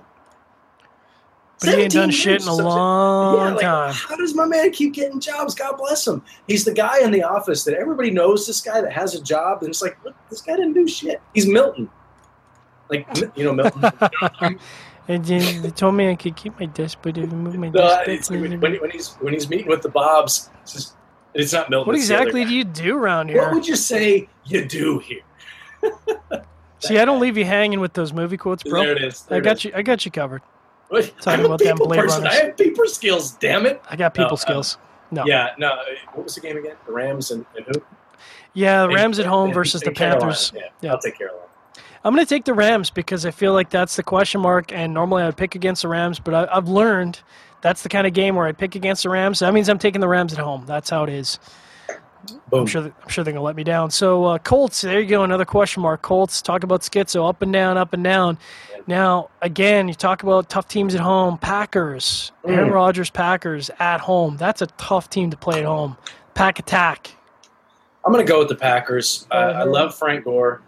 But he ain't done shit in a long time. How does my man keep getting jobs? God bless him. He's the guy in the office that everybody knows, this guy that has a job, and it's like, look, this guy didn't do shit. He's Milton. Like, Milton. And they told me I could keep my desk, but if I move my desk... When he's meeting with the Bobs, it's not Milton. What exactly do you do around here? What would you say you do here? See, I don't leave you hanging with those movie quotes, bro. There it is. I got you covered. I'm a people person. I have people skills, damn it. I got people skills. No. Yeah, no. What was the game again? The Rams and who? Yeah, the Rams at home versus the Panthers. Yeah, I'll take Carolina. I'm going to take the Rams because I feel like that's the question mark, and normally I would pick against the Rams, but I've learned that's the kind of game where I pick against the Rams. That means I'm taking the Rams at home. That's how it is. Boom. I'm sure they're going to let me down. So Colts, there you go, another question mark. Colts, talk about schizo, up and down, up and down. Now, again, you talk about tough teams at home. Packers, Aaron Rodgers, Packers at home. That's a tough team to play at home. Pack attack. I'm going to go with the Packers. I love Frank Gore,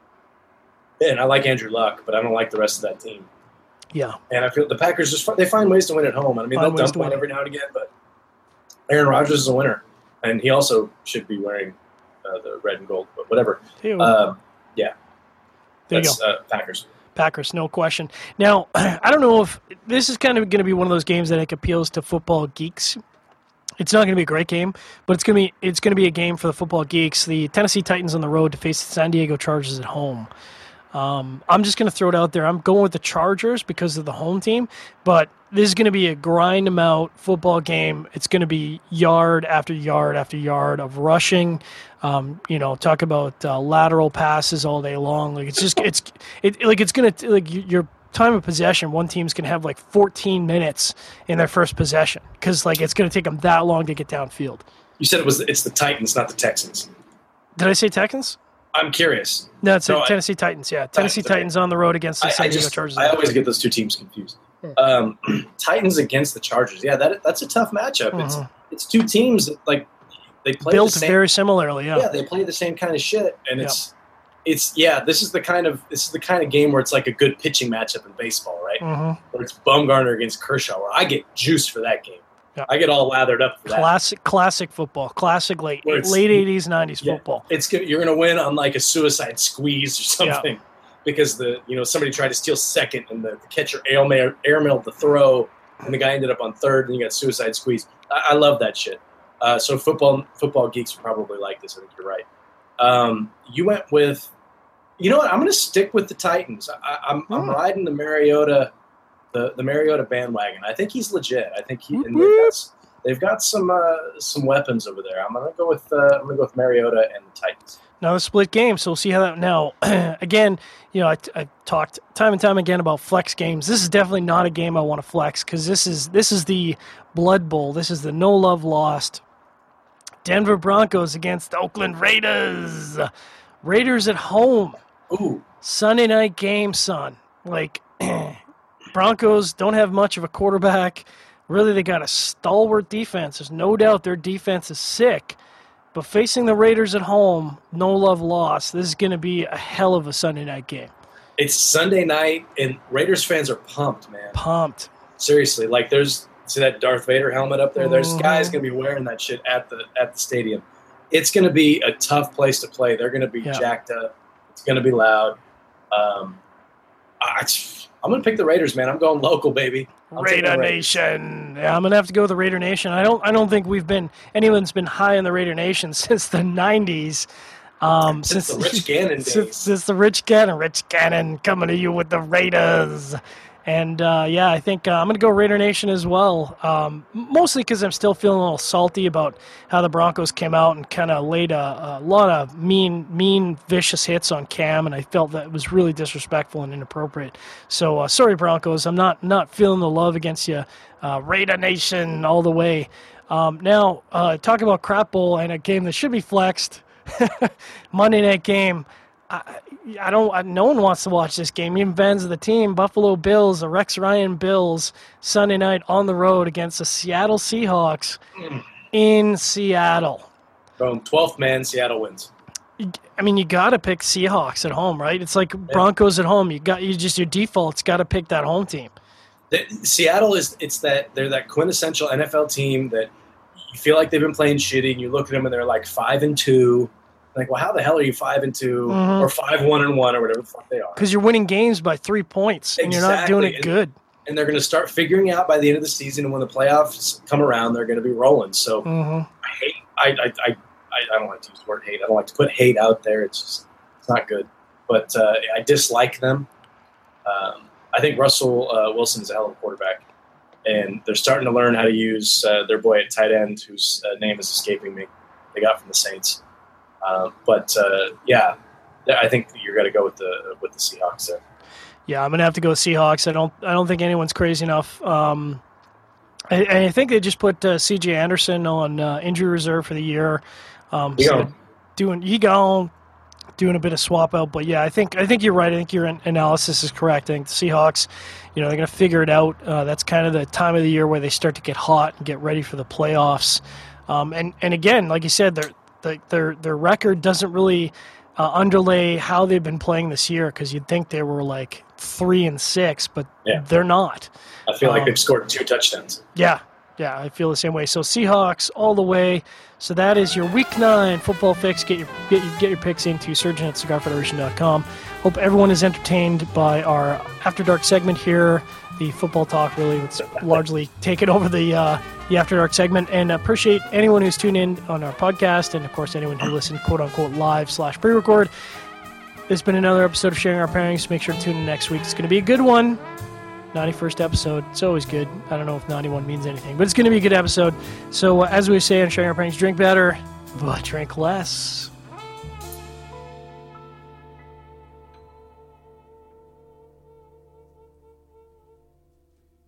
and I like Andrew Luck, but I don't like the rest of that team. Yeah. And I feel the Packers they find ways to win at home. I mean, they'll dump one every now and again, but Aaron Rodgers is a winner, and he also should be wearing the red and gold, but whatever. Yeah. There That's, you go. Packers. Packers, no question. Now, I don't know if this is kind of going to be one of those games that I think appeals to football geeks. It's not going to be a great game, but it's going to be a game for the football geeks. The Tennessee Titans on the road to face the San Diego Chargers at home. I'm just going to throw it out there. I'm going with the Chargers because of the home team, but this is going to be a grind them out football game. It's going to be yard after yard after yard of rushing. Talk about lateral passes all day long. Like it's going to like your time of possession. One team's going to have like 14 minutes in their first possession because like it's going to take them that long to get downfield. You said it's the Titans, not the Texans. Did I say Texans? I'm curious. No, it's Tennessee Titans, yeah. Tennessee Titans on the road against the San Diego Chargers. I always get those two teams confused. Titans against the Chargers. Yeah, that's a tough matchup. Mm-hmm. It's two teams that, like, they play built the same, very similarly, yeah. Yeah, they play the same kind of shit, and this is the kind of game where it's like a good pitching matchup in baseball, right? Mm-hmm. Where it's Bumgarner against Kershaw, where I get juiced for that game. Yeah. I get all lathered up for that. Classic football. Classic late 80s, 90s football. You're going to win on like a suicide squeeze or something because somebody tried to steal second and the catcher airmailed the throw and the guy ended up on third and you got suicide squeeze. I love that shit. So football geeks probably like this. I think you're right. You went with, you know what? I'm going to stick with the Titans. I'm riding the Mariota. The Mariota bandwagon. I think he's legit. I think they've got some weapons over there. I'm gonna go with Mariota and the Titans. Now the split game, so we'll see how that. Now, again, I talked time and time again about flex games. This is definitely not a game I want to flex because this is the Blood Bowl. This is the no love lost. Denver Broncos against the Oakland Raiders. Raiders at home. Ooh, Sunday night game, son. Like. Broncos don't have much of a quarterback. Really, they got a stalwart defense. There's no doubt their defense is sick. But facing the Raiders at home, no love lost. This is going to be a hell of a Sunday night game. It's Sunday night, and Raiders fans are pumped, man. Pumped. Seriously, like see that Darth Vader helmet up there? There's guys going to be wearing that shit at the stadium. It's going to be a tough place to play. They're going to be jacked up. It's going to be loud. I'm going to pick the Raiders, man. I'm going local, baby. Raider Nation. Yeah, I'm going to have to go with the Raider Nation. I don't think anyone's been high in the Raider Nation since the 90s. Since the Rich Gannon days. Since the Rich Gannon coming to you with the Raiders. And, I think I'm going to go Raider Nation as well, mostly because I'm still feeling a little salty about how the Broncos came out and kind of laid a lot of mean, vicious hits on Cam, and I felt that it was really disrespectful and inappropriate. So, sorry, Broncos, I'm not feeling the love against you. Raider Nation all the way. Now, talk about Crap Bowl and a game that should be flexed. Monday night game. No one wants to watch this game. Even fans of the team, Buffalo Bills, the Rex Ryan Bills, Sunday night on the road against the Seattle Seahawks in Seattle. Boom, 12th man, Seattle wins. I mean, you got to pick Seahawks at home, right? It's like Broncos at home. Your default's got to pick that home team. Seattle they're that quintessential NFL team that you feel like they've been playing shitty, and you look at them and they're like 5-2. Like, well, how the hell are you 5-2 or 5-1-1 or whatever the fuck they are? Because you're winning games by 3 points and you're not doing it good. And they're going to start figuring out by the end of the season, and when the playoffs come around, they're going to be rolling. So I don't like to use the word hate. I don't like to put hate out there. It's not good. But I dislike them. I think Russell Wilson is a hell of a quarterback, and they're starting to learn how to use their boy at tight end, whose name is escaping me. They got from the Saints. I think you're going to go with the Seahawks there. Yeah, I'm going to have to go with Seahawks. I don't think anyone's crazy enough. I think they just put C.J. Anderson on injury reserve for the year. Doing a bit of swap out. But yeah, I think you're right. I think your analysis is correct. I think the Seahawks, they're going to figure it out. That's kind of the time of the year where they start to get hot and get ready for the playoffs. And again, like you said, their record doesn't really underlay how they've been playing this year, because you'd think they were like 3-6, but they're not. I feel like they've scored 2 touchdowns. Yeah, I feel the same way. So Seahawks all the way. So that is your Week 9 football fix. Get your picks into surgeon at cigarfederation.com. Hope everyone is entertained by our After Dark segment here. The football talk really it's largely taken over the After Dark segment, and appreciate anyone who's tuned in on our podcast, and of course anyone who listened quote-unquote live/pre-record. This has been another episode of Sharing Our Pairings. Make sure to tune in next week. It's going to be a good one. 91st episode. It's always good. I don't know if 91 means anything, but it's going to be a good episode. So as we say on Sharing Our Pairings, drink better, but drink less.